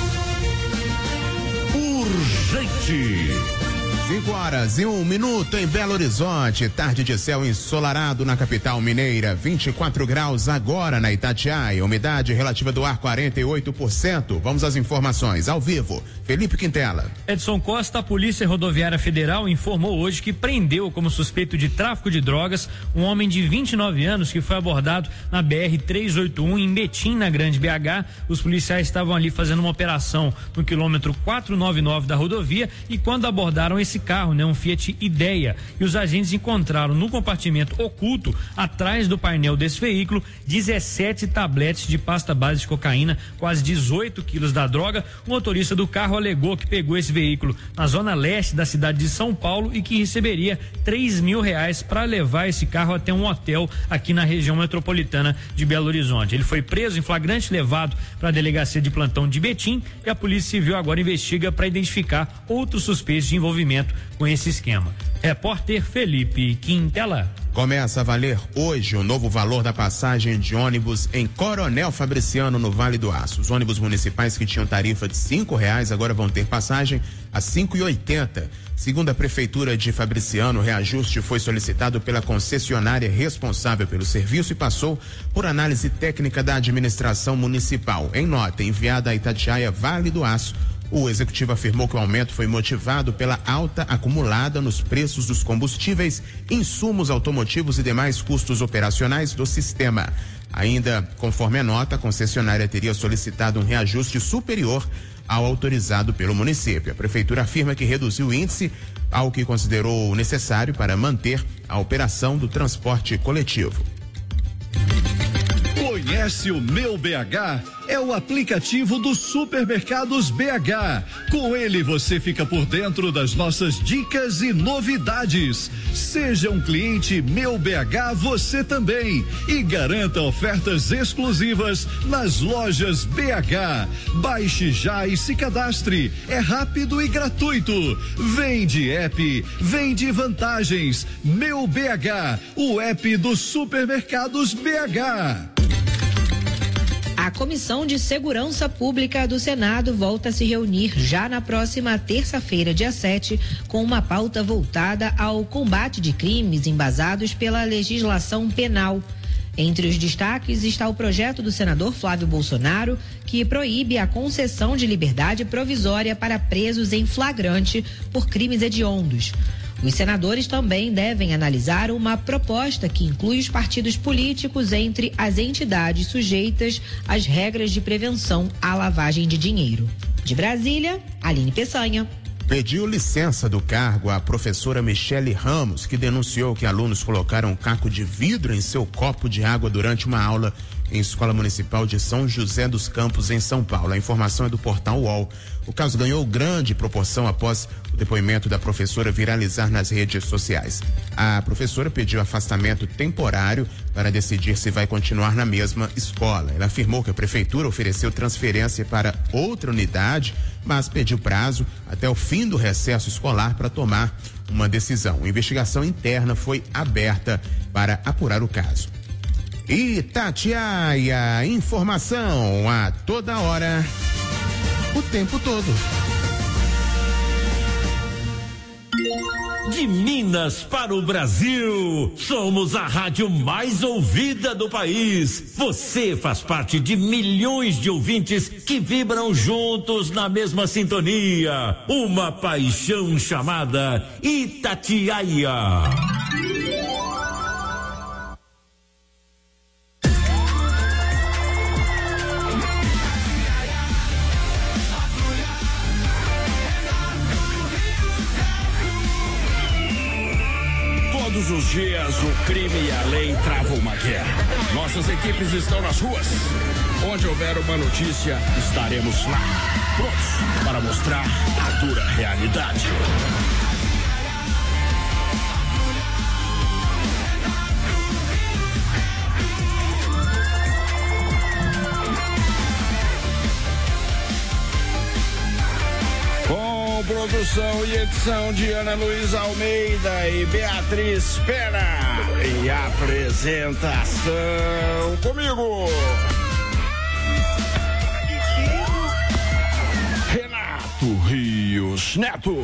Urgente. 5h01 em Belo Horizonte, tarde de céu ensolarado na capital mineira, 24 graus agora na Itatiaia, umidade relativa do ar 48%. Vamos às informações, ao vivo, Felipe Quintela. Edson Costa, a Polícia Rodoviária Federal informou hoje que prendeu como suspeito de tráfico de drogas um homem de 29 anos que foi abordado na BR-381 em Betim, na Grande BH. Os policiais estavam ali fazendo uma operação no quilômetro 499 da rodovia e quando abordaram esse carro, né? Um Fiat Idea. E os agentes encontraram no compartimento oculto, atrás do painel desse veículo, 17 tabletes de pasta base de cocaína, quase 18 quilos da droga. O motorista do carro alegou que pegou esse veículo na zona leste da cidade de São Paulo e que receberia R$3.000 para levar esse carro até um hotel aqui na região metropolitana de Belo Horizonte. Ele foi preso em flagrante, levado para a delegacia de plantão de Betim, e a Polícia Civil agora investiga para identificar outros suspeitos de envolvimento com esse esquema. Repórter Felipe Quintela. Começa a valer hoje o novo valor da passagem de ônibus em Coronel Fabriciano, no Vale do Aço. Os ônibus municipais que tinham tarifa de R$5 agora vão ter passagem a R$5,80. Segundo a Prefeitura de Fabriciano, o reajuste foi solicitado pela concessionária responsável pelo serviço e passou por análise técnica da administração municipal. Em nota enviada a Itatiaia Vale do Aço, o executivo afirmou que o aumento foi motivado pela alta acumulada nos preços dos combustíveis, insumos automotivos e demais custos operacionais do sistema. Ainda, conforme a nota, a concessionária teria solicitado um reajuste superior ao autorizado pelo município. A prefeitura afirma que reduziu o índice ao que considerou necessário para manter a operação do transporte coletivo. Conhece o Meu BH? É o aplicativo dos Supermercados BH. Com ele você fica por dentro das nossas dicas e novidades. Seja um cliente Meu BH você também e garanta ofertas exclusivas nas lojas BH. Baixe já e se cadastre. É rápido e gratuito. Vem de app, vem de vantagens. Meu BH, o app dos Supermercados BH. A Comissão de Segurança Pública do Senado volta a se reunir já na próxima terça-feira, dia 7, com uma pauta voltada ao combate de crimes embasados pela legislação penal. Entre os destaques está o projeto do senador Flávio Bolsonaro, que proíbe a concessão de liberdade provisória para presos em flagrante por crimes hediondos. Os senadores também devem analisar uma proposta que inclui os partidos políticos entre as entidades sujeitas às regras de prevenção à lavagem de dinheiro. De Brasília, Aline Peçanha. Pediu licença do cargo a professora Michele Ramos, que denunciou que alunos colocaram um caco de vidro em seu copo de água durante uma aula em Escola Municipal de São José dos Campos, em São Paulo. A informação é do portal UOL. O caso ganhou grande proporção após o depoimento da professora viralizar nas redes sociais. A professora pediu afastamento temporário para decidir se vai continuar na mesma escola. Ela afirmou que a prefeitura ofereceu transferência para outra unidade, mas pediu prazo até o fim do recesso escolar para tomar uma decisão. A investigação interna foi aberta para apurar o caso. Itatiaia, informação a toda hora, o tempo todo. De Minas para o Brasil, somos a rádio mais ouvida do país. Você faz parte de milhões de ouvintes que vibram juntos na mesma sintonia. Uma paixão chamada Itatiaia. Todos os dias o crime e a lei travam uma guerra. Nossas equipes estão nas ruas. Onde houver uma notícia, estaremos lá, prontos para mostrar a dura realidade. Com produção e edição de Ana Luísa Almeida e Beatriz Pena. E apresentação comigo, Renato Rios Neto.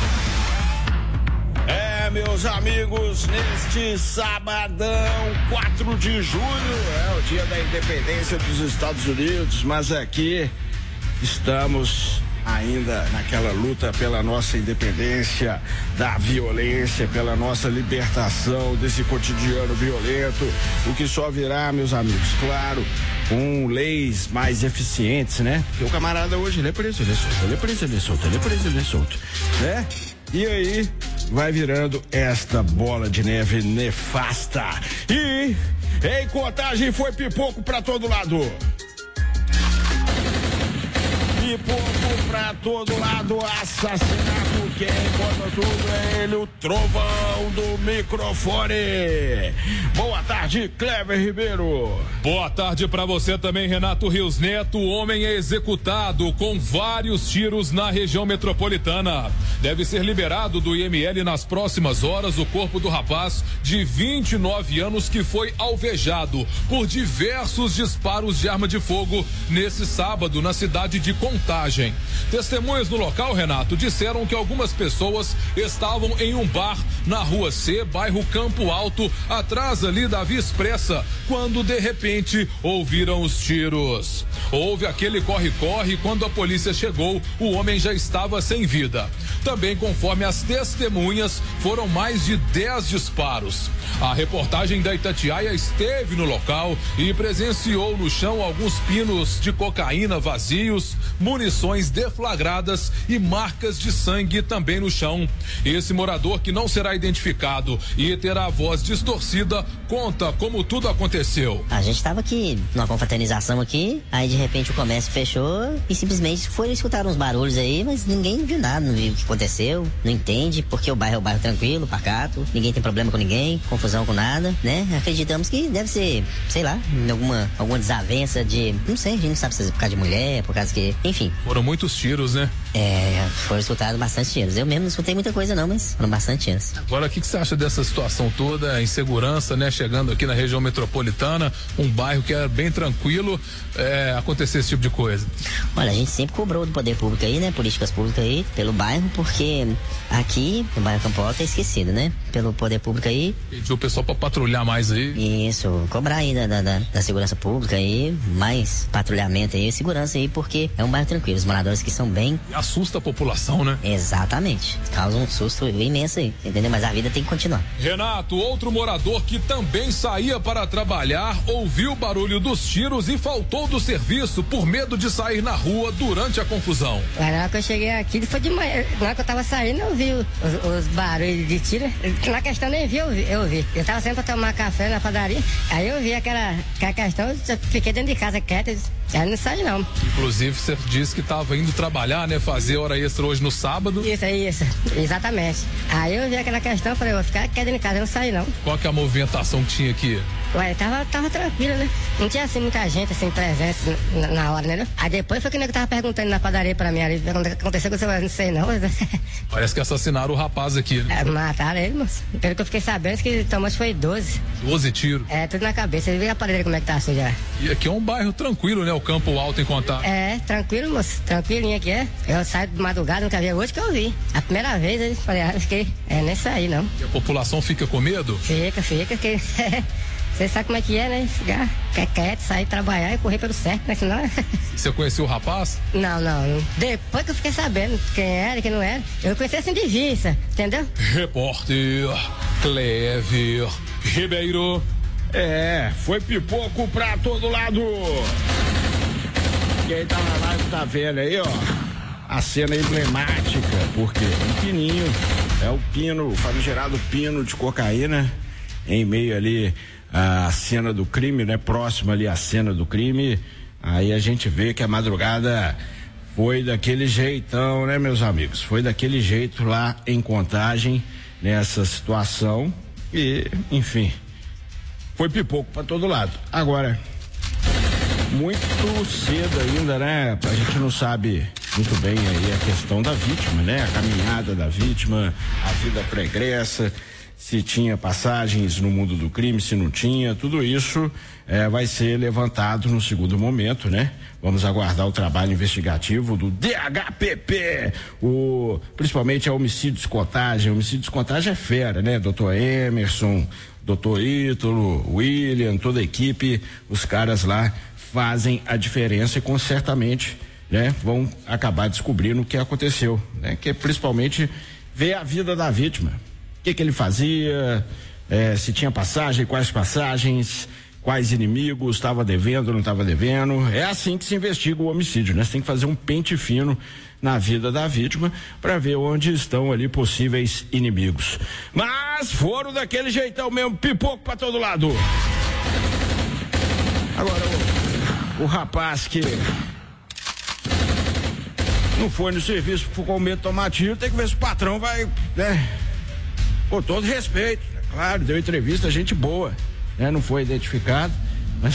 Meus amigos, neste sabadão, 4 de julho, é o dia da independência dos Estados Unidos, mas aqui estamos ainda naquela luta pela nossa independência da violência, pela nossa libertação desse cotidiano violento, o que só virá, meus amigos, claro, com leis mais eficientes, né? Porque o camarada hoje, ele é preso, ele é solto, ele é preso, ele é solto, ele é preso, ele é solto, né? E aí vai virando esta bola de neve nefasta. E em Contagem foi pipoco pra todo lado. Pipoco pra todo lado, assassinato, quem conta tudo é ele, o trovão do microfone. Boa tarde, Cleber Ribeiro. Boa tarde pra você também, Renato Rios Neto. O homem é executado com vários tiros na região metropolitana. Deve ser liberado do IML nas próximas horas o corpo do rapaz de 29 anos que foi alvejado por diversos disparos de arma de fogo nesse sábado na cidade de Contagem. Testemunhas no local, Renato, disseram que algumas pessoas estavam em um bar na Rua C, bairro Campo Alto, atrás ali da Via Expressa, quando de repente ouviram os tiros. Houve aquele corre-corre, quando a polícia chegou, o homem já estava sem vida. Também, conforme as testemunhas, foram mais de 10 disparos. A reportagem da Itatiaia esteve no local e presenciou no chão alguns pinos de cocaína vazios, munições deflagradas e marcas de sangue também no chão. Esse morador, que não será identificado e terá a voz distorcida, conta como tudo aconteceu. A gente estava aqui numa confraternização aqui, aí de repente o comércio fechou e simplesmente foram escutar uns barulhos aí, mas ninguém viu nada, não viu o que aconteceu, não entende, porque o bairro é um bairro tranquilo, pacato, ninguém tem problema com ninguém, confusão com nada, né? Acreditamos que deve ser, sei lá, alguma desavença de, não sei, a gente não sabe se é por causa de mulher, por causa que, enfim. Foram muitos tiros, né? Foram escutados bastante tiros. Eu mesmo não escutei muita coisa não, mas foram bastante tiros. Agora, o que você acha dessa situação toda, a insegurança, né? Chegando aqui na região metropolitana, um bairro que é bem tranquilo, acontecer esse tipo de coisa? Olha, a gente sempre cobrou do poder público aí, né? Políticas públicas aí, pelo bairro, porque aqui, no bairro Campo Alto, é esquecido, né? Pelo poder público aí. Pediu o pessoal pra patrulhar mais aí. Isso, cobrar aí da segurança pública aí, mais patrulhamento aí, segurança aí, porque é um bairro tranquilo, os moradores que são bem... Assusta a população, né? Exatamente, causa um susto imenso aí, entendeu? Mas a vida tem que continuar. Renato, outro morador que também saía para trabalhar, ouviu o barulho dos tiros e faltou do serviço por medo de sair na rua durante a confusão. Na hora que eu cheguei aqui, foi de manhã, na hora que eu tava saindo, eu vi os barulhos de tiro, na questão nem vi, eu vi. Eu tava saindo pra tomar café na padaria, aí eu vi aquela questão, eu fiquei dentro de casa quieto, aí não saí não. Inclusive, você disse que tava indo trabalhar, né? Fazer hora extra hoje no sábado. Isso, exatamente. Aí eu vi aquela questão, falei, vou ficar quieto dentro de casa, eu não saí não. Qual que é a movimentação que tinha aqui? Ué, tava tranquilo, né? Não tinha assim muita gente, assim, presença na hora, né? Aí depois foi que o nego tava perguntando na padaria pra mim ali, o que aconteceu com você, não sei não. Parece que assassinaram o rapaz aqui, né? Mataram ele, moço. Pelo que eu fiquei sabendo, que tomou, foi 12. 12 tiros? Tudo na cabeça. Você viu a padaria como é que tá assim já? E aqui é um bairro tranquilo, né? O Campo Alto em Contagem. Tranquilo, moço. Tranquilinho aqui, Eu saio de madrugada, nunca vi. Hoje que eu vi. A primeira vez, eu falei, fiquei, nem saí, não. E a população fica com medo? Fica, que... Você sabe como é que é, né? Ficar quieto, sair, trabalhar e correr pelo certo, né? Senão... Você conheceu o rapaz? Não. Depois que eu fiquei sabendo quem era e quem não era, eu conheci assim de vista, entendeu? Repórter Clever Ribeiro. Foi pipoco pra todo lado. Quem tá na live tá vendo aí, ó, a cena emblemática, porque o pininho, o pino, o famigerado pino de cocaína, em meio ali à cena do crime, né? Próximo ali à cena do crime. Aí a gente vê que a madrugada foi daquele jeitão, né, meus amigos? Foi daquele jeito lá em Contagem, nessa situação. E, enfim, foi pipoco pra todo lado. Agora, muito cedo ainda, né? A gente não sabe muito bem aí a questão da vítima, né? A caminhada da vítima, a vida pregressa, se tinha passagens no mundo do crime, se não tinha, tudo isso vai ser levantado no segundo momento, né? Vamos aguardar o trabalho investigativo do DHPP, principalmente a homicídios Contagem. Homicídios Contagem é fera, né? Doutor Emerson, doutor Ítalo, William, toda a equipe, os caras lá fazem a diferença e certamente, né, vão acabar descobrindo o que aconteceu, né? Que é principalmente ver a vida da vítima. O que ele fazia, se tinha passagem, quais passagens, quais inimigos, estava devendo, não estava devendo. É assim que se investiga o homicídio, né? Você tem que fazer um pente fino na vida da vítima para ver onde estão ali possíveis inimigos. Mas foram daquele jeitão mesmo, pipoco para todo lado. Agora o rapaz que não foi no serviço, ficou com medo de tomar tiro, tem que ver se o patrão vai, né? Com todo respeito, claro, deu entrevista, gente boa, né? Não foi identificado, mas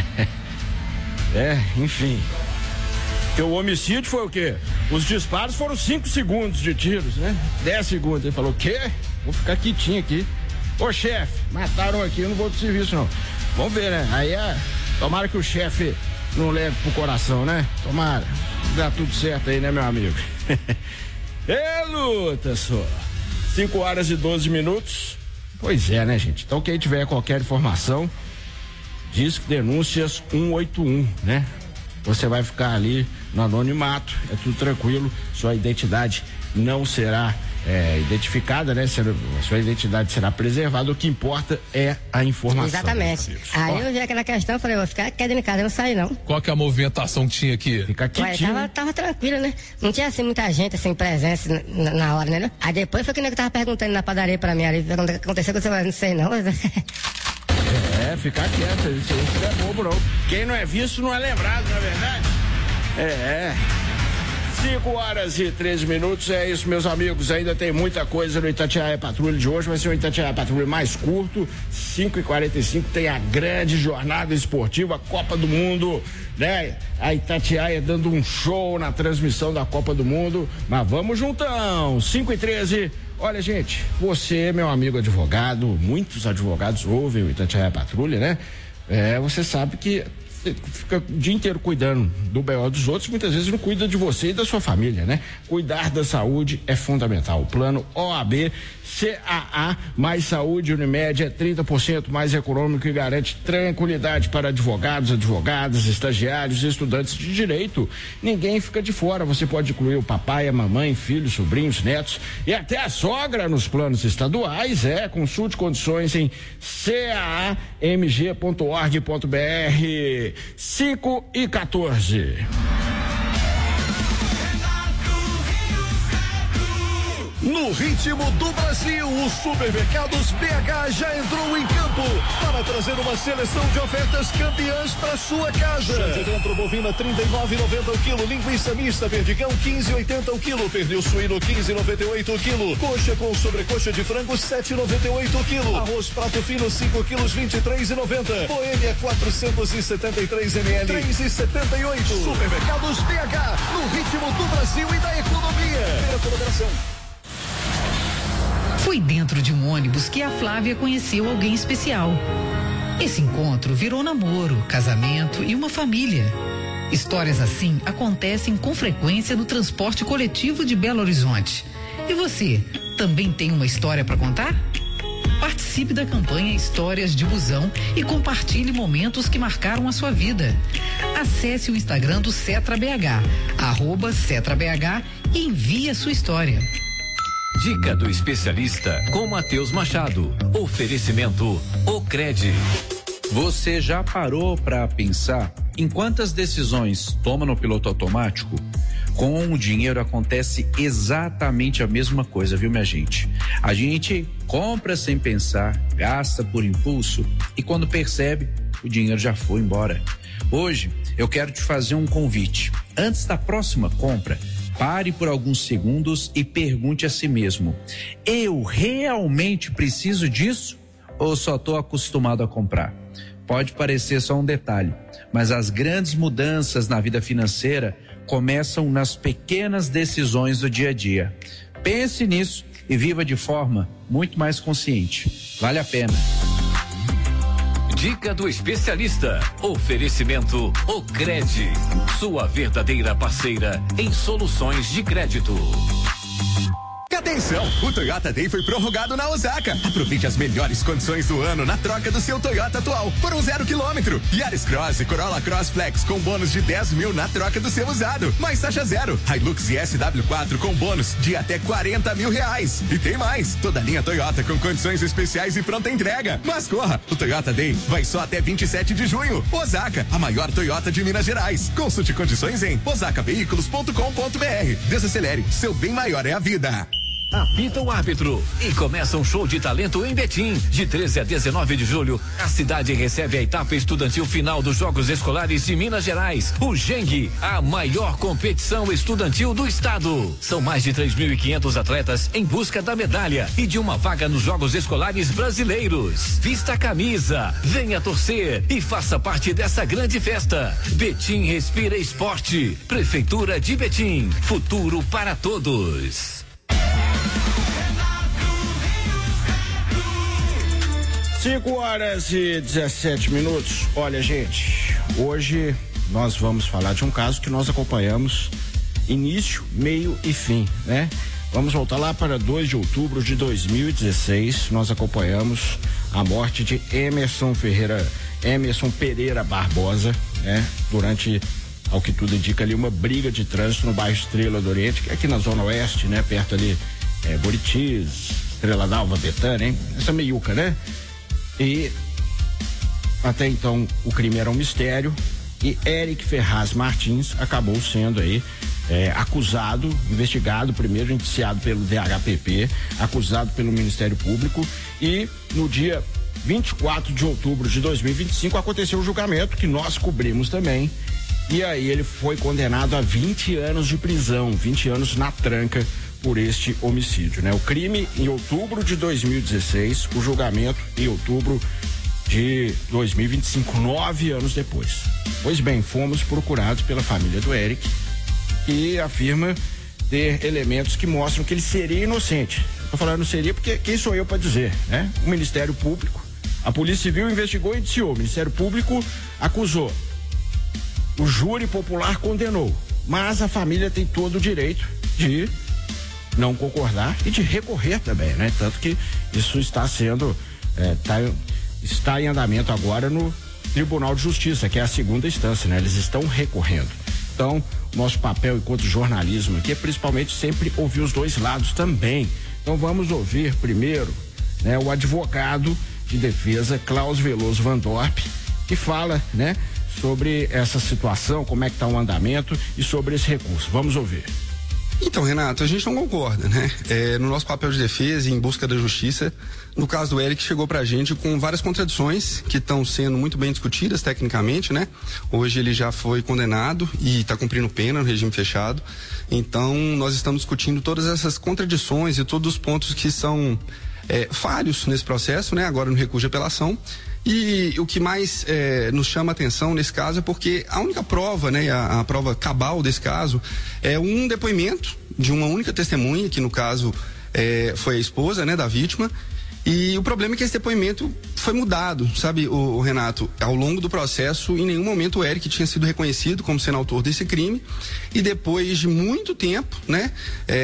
enfim. Porque o homicídio foi o quê? Os disparos foram 5 segundos de tiros, né? 10 segundos. Ele falou, o quê? Vou ficar quietinho aqui. Ô chefe, mataram aqui, eu não vou pro serviço não. Vamos ver, né? Aí tomara que o chefe não leve pro coração, né? Tomara. Dá tudo certo aí, né, meu amigo? Luta só. 5h12. Pois é, né, gente? Então quem tiver qualquer informação, diz que denúncias 181, né? Você vai ficar ali no anonimato, é tudo tranquilo, sua identidade não será identificada, né? Sua identidade será preservada, o que importa é a informação. Exatamente. Aí eu vi aquela questão, falei, vou ficar quieto em casa, eu não saí não. Qual que é a movimentação que tinha aqui? Fica quietinho. Tava tranquilo, né? Não tinha assim muita gente, assim, presença na hora, né? Aí depois foi que eu tava perguntando na padaria pra mim ali, o que aconteceu, que eu não sei não. Ficar quieto, isso não é bobo não. Quem não é visto não é lembrado, não é verdade? 5h13, é isso, meus amigos. Ainda tem muita coisa no Itatiaia Patrulha de hoje. Vai ser um Itatiaia Patrulha mais curto. 5h45 tem a grande jornada esportiva, Copa do Mundo, né? A Itatiaia dando um show na transmissão da Copa do Mundo. Mas vamos juntão. 5h13. Olha, gente, você, meu amigo advogado, muitos advogados ouvem o Itatiaia Patrulha, né? Você sabe que você fica o dia inteiro cuidando do BO dos outros, muitas vezes não cuida de você e da sua família, né? Cuidar da saúde é fundamental. O plano OAB CAA mais saúde Unimed é 30% mais econômico e garante tranquilidade para advogados, advogadas, estagiários e estudantes de direito. Ninguém fica de fora. Você pode incluir o papai, a mamãe, filhos, sobrinhos, netos e até a sogra nos planos estaduais. Consulte condições em caamg.org.br. 5h14. No ritmo do Brasil, o Supermercados BH já entrou em campo para trazer uma seleção de ofertas campeãs para sua casa. Chante dentro bovina 39,90 o quilo, linguiça mista perdigão 15,80 o quilo, pernil suíno 15,98 o quilo, coxa com sobrecoxa de frango 7,98 o quilo, arroz prato fino 5 quilos 23,90, Boêmia 473 ml 3,78. Supermercados BH, no ritmo do Brasil e da economia. Primeira colaboração. Foi dentro de um ônibus que a Flávia conheceu alguém especial. Esse encontro virou namoro, casamento e uma família. Histórias assim acontecem com frequência no transporte coletivo de Belo Horizonte. E você, também tem uma história para contar? Participe da campanha Histórias de Busão e compartilhe momentos que marcaram a sua vida. Acesse o Instagram do Cetra BH, @CetraBH, e envie a sua história. Dica do especialista com Matheus Machado. Oferecimento Ocred. Você já parou para pensar em quantas decisões toma no piloto automático? Com o dinheiro acontece exatamente a mesma coisa, viu, minha gente? A gente compra sem pensar, gasta por impulso e quando percebe, o dinheiro já foi embora. Hoje, eu quero te fazer um convite. Antes da próxima compra, pare por alguns segundos e pergunte a si mesmo: eu realmente preciso disso ou só estou acostumado a comprar? Pode parecer só um detalhe, mas as grandes mudanças na vida financeira começam nas pequenas decisões do dia a dia. Pense nisso e viva de forma muito mais consciente. Vale a pena. Dica do especialista. Oferecimento Ocred. Sua verdadeira parceira em soluções de crédito. atenção, o Toyota Day foi prorrogado na Osaka. Aproveite as melhores condições do ano na troca do seu Toyota atual por um 0 km. Yaris Cross e Corolla Cross Flex com bônus de 10 mil na troca do seu usado. Mais taxa zero. Hilux e SW4 com bônus de até 40 mil reais. E tem mais, toda a linha Toyota com condições especiais e pronta entrega. Mas corra, o Toyota Day vai só até 27 de junho. Osaka, a maior Toyota de Minas Gerais. Consulte condições em osakaveículos.com.br. Desacelere, seu bem maior é a vida. Apita o árbitro e começa um show de talento em Betim. De 13 a 19 de julho, a cidade recebe a etapa estudantil final dos Jogos Escolares de Minas Gerais, o GENG, a maior competição estudantil do estado. São mais de 3.500 atletas em busca da medalha e de uma vaga nos Jogos Escolares brasileiros. Vista a camisa, venha torcer e faça parte dessa grande festa. Betim respira esporte. Prefeitura de Betim, futuro para todos. 5h17. Olha, gente, hoje nós vamos falar de um caso que nós acompanhamos início, meio e fim, né? Vamos voltar lá para 2 de outubro de 2016. Nós acompanhamos a morte de Emerson Pereira Barbosa, né? Durante, ao que tudo indica ali, uma briga de trânsito no bairro Estrela do Oriente, que é aqui na Zona Oeste, né? Perto ali, Buritis, Estrela d'Alva, Betânia, hein? Essa meiuca, né? E até então o crime era um mistério e Eric Ferraz Martins acabou sendo aí acusado, investigado, primeiro indiciado pelo DHPP, acusado pelo Ministério Público, e no dia 24 de outubro de 2025 aconteceu o julgamento que nós cobrimos também, e aí ele foi condenado a 20 anos de prisão, 20 anos na tranca por este homicídio, né? O crime em outubro de 2016, o julgamento em outubro de 2025, 9 anos depois. Pois bem, fomos procurados pela família do Eric, que afirma ter elementos que mostram que ele seria inocente. Tô falando seria porque quem sou eu para dizer, né? O Ministério Público, a Polícia Civil investigou e indiciou, o Ministério Público acusou, o júri popular condenou, mas a família tem todo o direito de não concordar e de recorrer também, né? Tanto que isso está sendo, está em andamento agora no Tribunal de Justiça, que é a segunda instância, né? Eles estão recorrendo. Então, nosso papel enquanto jornalismo aqui é principalmente sempre ouvir os dois lados também. Então vamos ouvir primeiro, né, o advogado de defesa, Klaus Veloso Van Dorp, que fala, né, sobre essa situação, como é que está o andamento e sobre esse recurso. Vamos ouvir. Então, Renato, a gente não concorda, né? No nosso papel de defesa e em busca da justiça, no caso do Eric, chegou pra gente com várias contradições que estão sendo muito bem discutidas tecnicamente, né? Hoje ele já foi condenado e está cumprindo pena no regime fechado. Então, nós estamos discutindo todas essas contradições e todos os pontos que são falhos nesse processo, né? Agora no recurso de apelação. E o que mais nos chama a atenção nesse caso é porque a única prova, né, a prova cabal desse caso é um depoimento de uma única testemunha, que no caso foi a esposa, né, da vítima. E o problema é que esse depoimento foi mudado, sabe, o Renato, ao longo do processo. Em nenhum momento o Eric tinha sido reconhecido como sendo autor desse crime, e depois de muito tempo, né,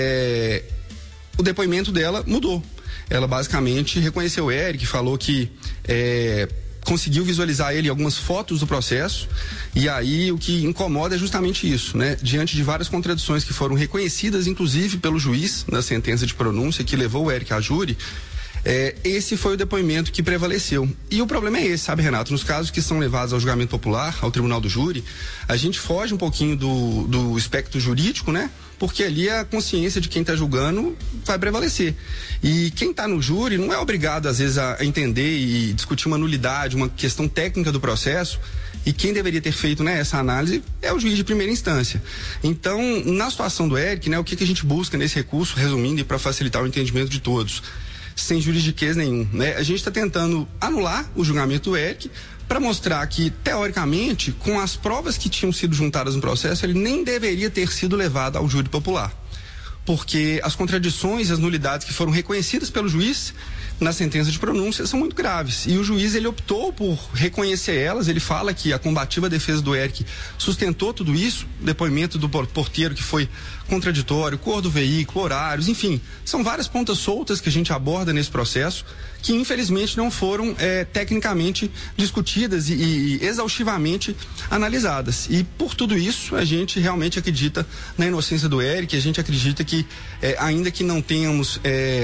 o depoimento dela mudou. Ela basicamente reconheceu o Eric, falou que conseguiu visualizar ele em algumas fotos do processo, e aí o que incomoda é justamente isso, né? Diante de várias contradições que foram reconhecidas, inclusive pelo juiz, na sentença de pronúncia que levou o Eric a júri, esse foi o depoimento que prevaleceu. E o problema é esse, sabe, Renato? Nos casos que são levados ao julgamento popular, ao tribunal do júri, a gente foge um pouquinho do espectro jurídico, né? Porque ali a consciência de quem está julgando vai prevalecer. E quem está no júri não é obrigado, às vezes, a entender e discutir uma nulidade, uma questão técnica do processo. E quem deveria ter feito, né, essa análise é o juiz de primeira instância. Então, na situação do Eric, né, o que a gente busca nesse recurso, resumindo e para facilitar o entendimento de todos, sem juridiquês nenhum, né? A gente está tentando anular o julgamento do Eric para mostrar que, teoricamente, com as provas que tinham sido juntadas no processo, ele nem deveria ter sido levado ao júri popular. Porque as contradições e as nulidades que foram reconhecidas pelo juiz na sentença de pronúncia são muito graves. E o juiz, ele optou por reconhecer elas. Ele fala que a combativa defesa do Eric sustentou tudo isso, depoimento do porteiro que foi contraditório, cor do veículo, horários, enfim, são várias pontas soltas que a gente aborda nesse processo, que infelizmente não foram tecnicamente discutidas e exaustivamente analisadas. E por tudo isso, a gente realmente acredita na inocência do Eric. A gente acredita que, ainda que não tenhamos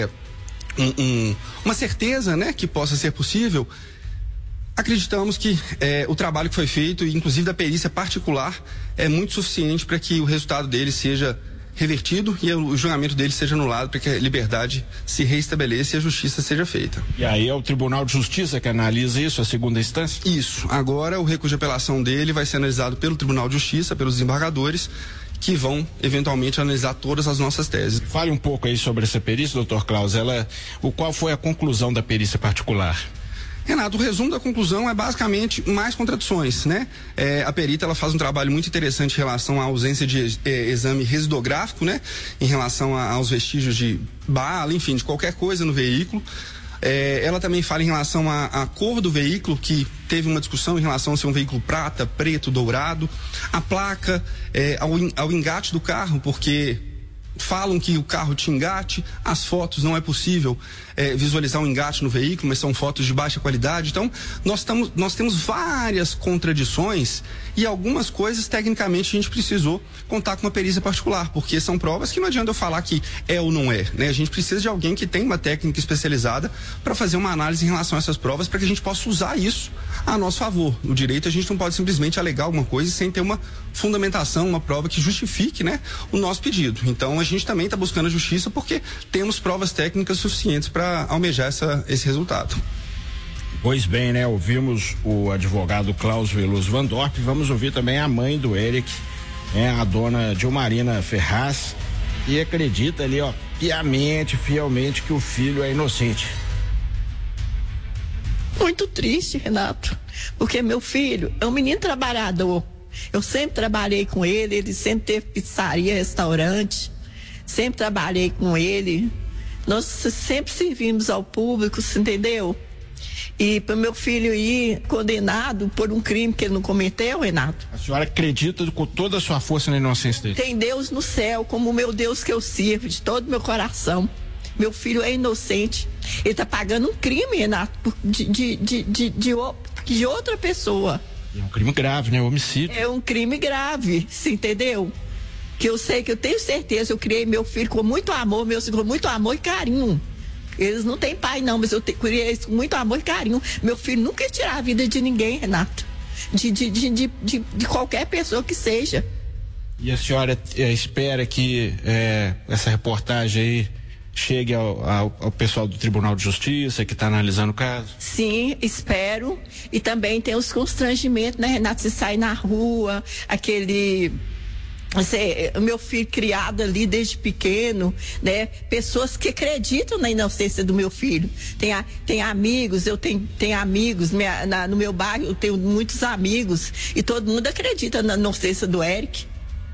uma certeza, né, que possa ser possível, acreditamos que o trabalho que foi feito, inclusive da perícia particular, é muito suficiente para que o resultado dele seja revertido e o julgamento dele seja anulado, para que a liberdade se reestabeleça e a justiça seja feita. E aí é o Tribunal de Justiça que analisa isso, a segunda instância? Isso. Agora o recurso de apelação dele vai ser analisado pelo Tribunal de Justiça, pelos desembargadores, que vão eventualmente analisar todas as nossas teses. Fale um pouco aí sobre essa perícia, doutor Klaus. Qual foi a conclusão da perícia particular? Renato, o resumo da conclusão é basicamente mais contradições, né? A perita, ela faz um trabalho muito interessante em relação à ausência de exame residográfico, né? Em relação aos vestígios de bala, enfim, de qualquer coisa no veículo. Ela também fala em relação à cor do veículo, que teve uma discussão em relação a ser um veículo prata, preto, dourado. A placa, ao engate do carro, porque falam que o carro tinha engate, as fotos não é possível visualizar um engate no veículo, mas são fotos de baixa qualidade. Então, nós temos várias contradições e algumas coisas, tecnicamente, a gente precisou contar com uma perícia particular, porque são provas que não adianta eu falar que é ou não é, né? A gente precisa de alguém que tem uma técnica especializada para fazer uma análise em relação a essas provas, para que a gente possa usar isso a nosso favor. No direito, a gente não pode simplesmente alegar alguma coisa sem ter uma fundamentação, uma prova que justifique, né, o nosso pedido. Então, a gente também está buscando a justiça porque temos provas técnicas suficientes para almejar esse resultado. Pois bem, né? Ouvimos o advogado Klaus Veloso Van Dorp, vamos ouvir também a mãe do Eric, a dona Dilmarina Ferraz, e acredita ali, piamente, fielmente, que o filho é inocente. Muito triste, Renato, porque meu filho é um menino trabalhador. Eu sempre trabalhei com ele sempre teve pizzaria, restaurante, sempre trabalhei com ele. Nós sempre servimos ao público, você entendeu? E para meu filho ir condenado por um crime que ele não cometeu, Renato. A senhora acredita com toda a sua força na inocência dele? Tem Deus no céu, como o meu Deus que eu sirvo, de todo o meu coração. Meu filho é inocente. Ele tá pagando um crime, Renato, de outra pessoa. É um crime grave, né? Homicídio. É um crime grave, você entendeu? Que eu sei, que eu tenho certeza, eu criei meu filho com muito amor, meu filho com muito amor e carinho. Eles não têm pai não, mas eu criei eles com muito amor e carinho. Meu filho nunca ia tirar a vida de ninguém, Renato. De qualquer pessoa que seja. E a senhora espera que essa reportagem aí chegue ao pessoal do Tribunal de Justiça que está analisando o caso? Sim, espero. E também tem os constrangimentos, né, Renato? Você sai na rua, o meu filho criado ali desde pequeno, né? Pessoas que acreditam na inocência do meu filho. Tem amigos, eu tenho amigos, no meu bairro eu tenho muitos amigos e todo mundo acredita na inocência do Eric.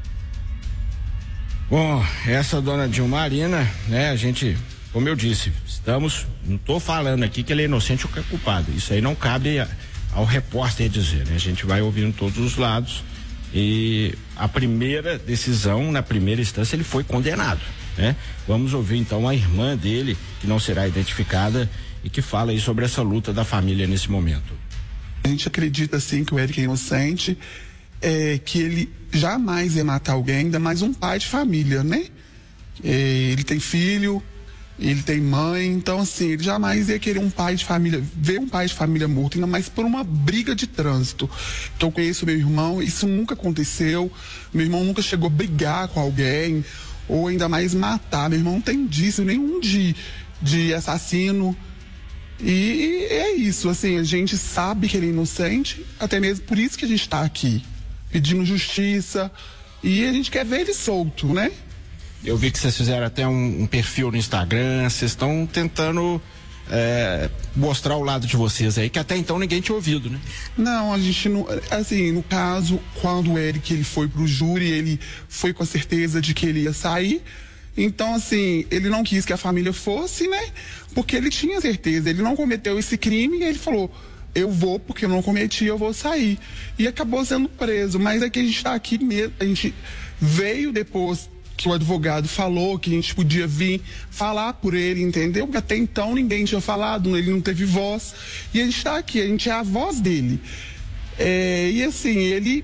Bom, essa dona Dilmarina, né, a gente, como eu disse, não estou falando aqui que ele é inocente ou que é culpado. Isso aí não cabe ao repórter dizer, né? A gente vai ouvindo todos os lados. E a primeira decisão, na primeira instância, ele foi condenado, né? Vamos ouvir então a irmã dele, que não será identificada, e que fala aí sobre essa luta da família nesse momento. A gente acredita sim que o Eric é inocente, que ele jamais ia matar alguém, ainda mais um pai de família, né? Ele tem filho, ele tem mãe, então assim, ele jamais ia querer ver um pai de família morto, ainda mais por uma briga de trânsito. Então eu conheço meu irmão, isso nunca aconteceu, meu irmão nunca chegou a brigar com alguém, ou ainda mais matar, meu irmão não tem indício nenhum de assassino, e é isso, assim, a gente sabe que ele é inocente, até mesmo por isso que a gente está aqui, pedindo justiça, e a gente quer ver ele solto, né? Eu vi que vocês fizeram até um perfil no Instagram, vocês estão tentando mostrar o lado de vocês aí, que até então ninguém tinha ouvido, né? Não, a gente não, assim, no caso, quando o Eric ele foi pro júri, ele foi com a certeza de que ele ia sair, Então, assim, ele não quis que a família fosse, né? Porque ele tinha certeza, ele não cometeu esse crime e ele falou, eu vou porque eu não cometi, eu vou sair. E acabou sendo preso, mas é que a gente tá aqui mesmo, a gente veio depois que o advogado falou que a gente podia vir falar por ele, entendeu? Porque até então ninguém tinha falado, ele não teve voz. E a gente tá aqui, a gente é a voz dele. E assim, ele...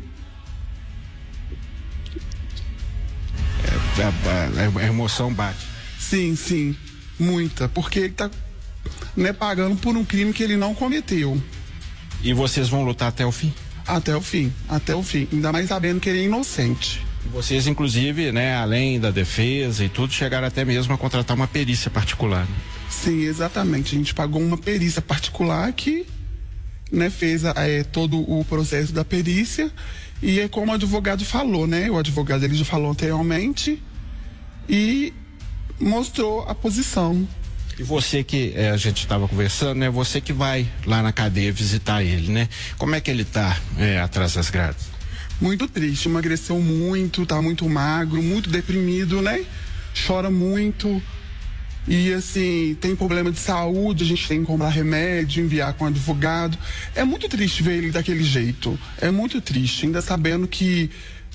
A emoção bate. Sim, muita, porque ele tá, né, pagando por um crime que ele não cometeu. E vocês vão lutar até o fim? Até o fim, ainda mais sabendo que ele é inocente. Vocês, inclusive, né, além da defesa e tudo, chegaram até mesmo a contratar uma perícia particular. Né? Sim, exatamente, a gente pagou uma perícia particular que, né, fez todo o processo da perícia. E é como o advogado falou, né? O advogado ele já falou anteriormente e mostrou a posição. E você que a gente estava conversando, né? Você que vai lá na cadeia visitar ele, né? Como é que ele tá atrás das grades? Muito triste, emagreceu muito, tá muito magro, muito deprimido, né? Chora muito. E assim, tem problema de saúde, a gente tem que comprar remédio, enviar com advogado. É muito triste ver ele daquele jeito. É muito triste, ainda sabendo que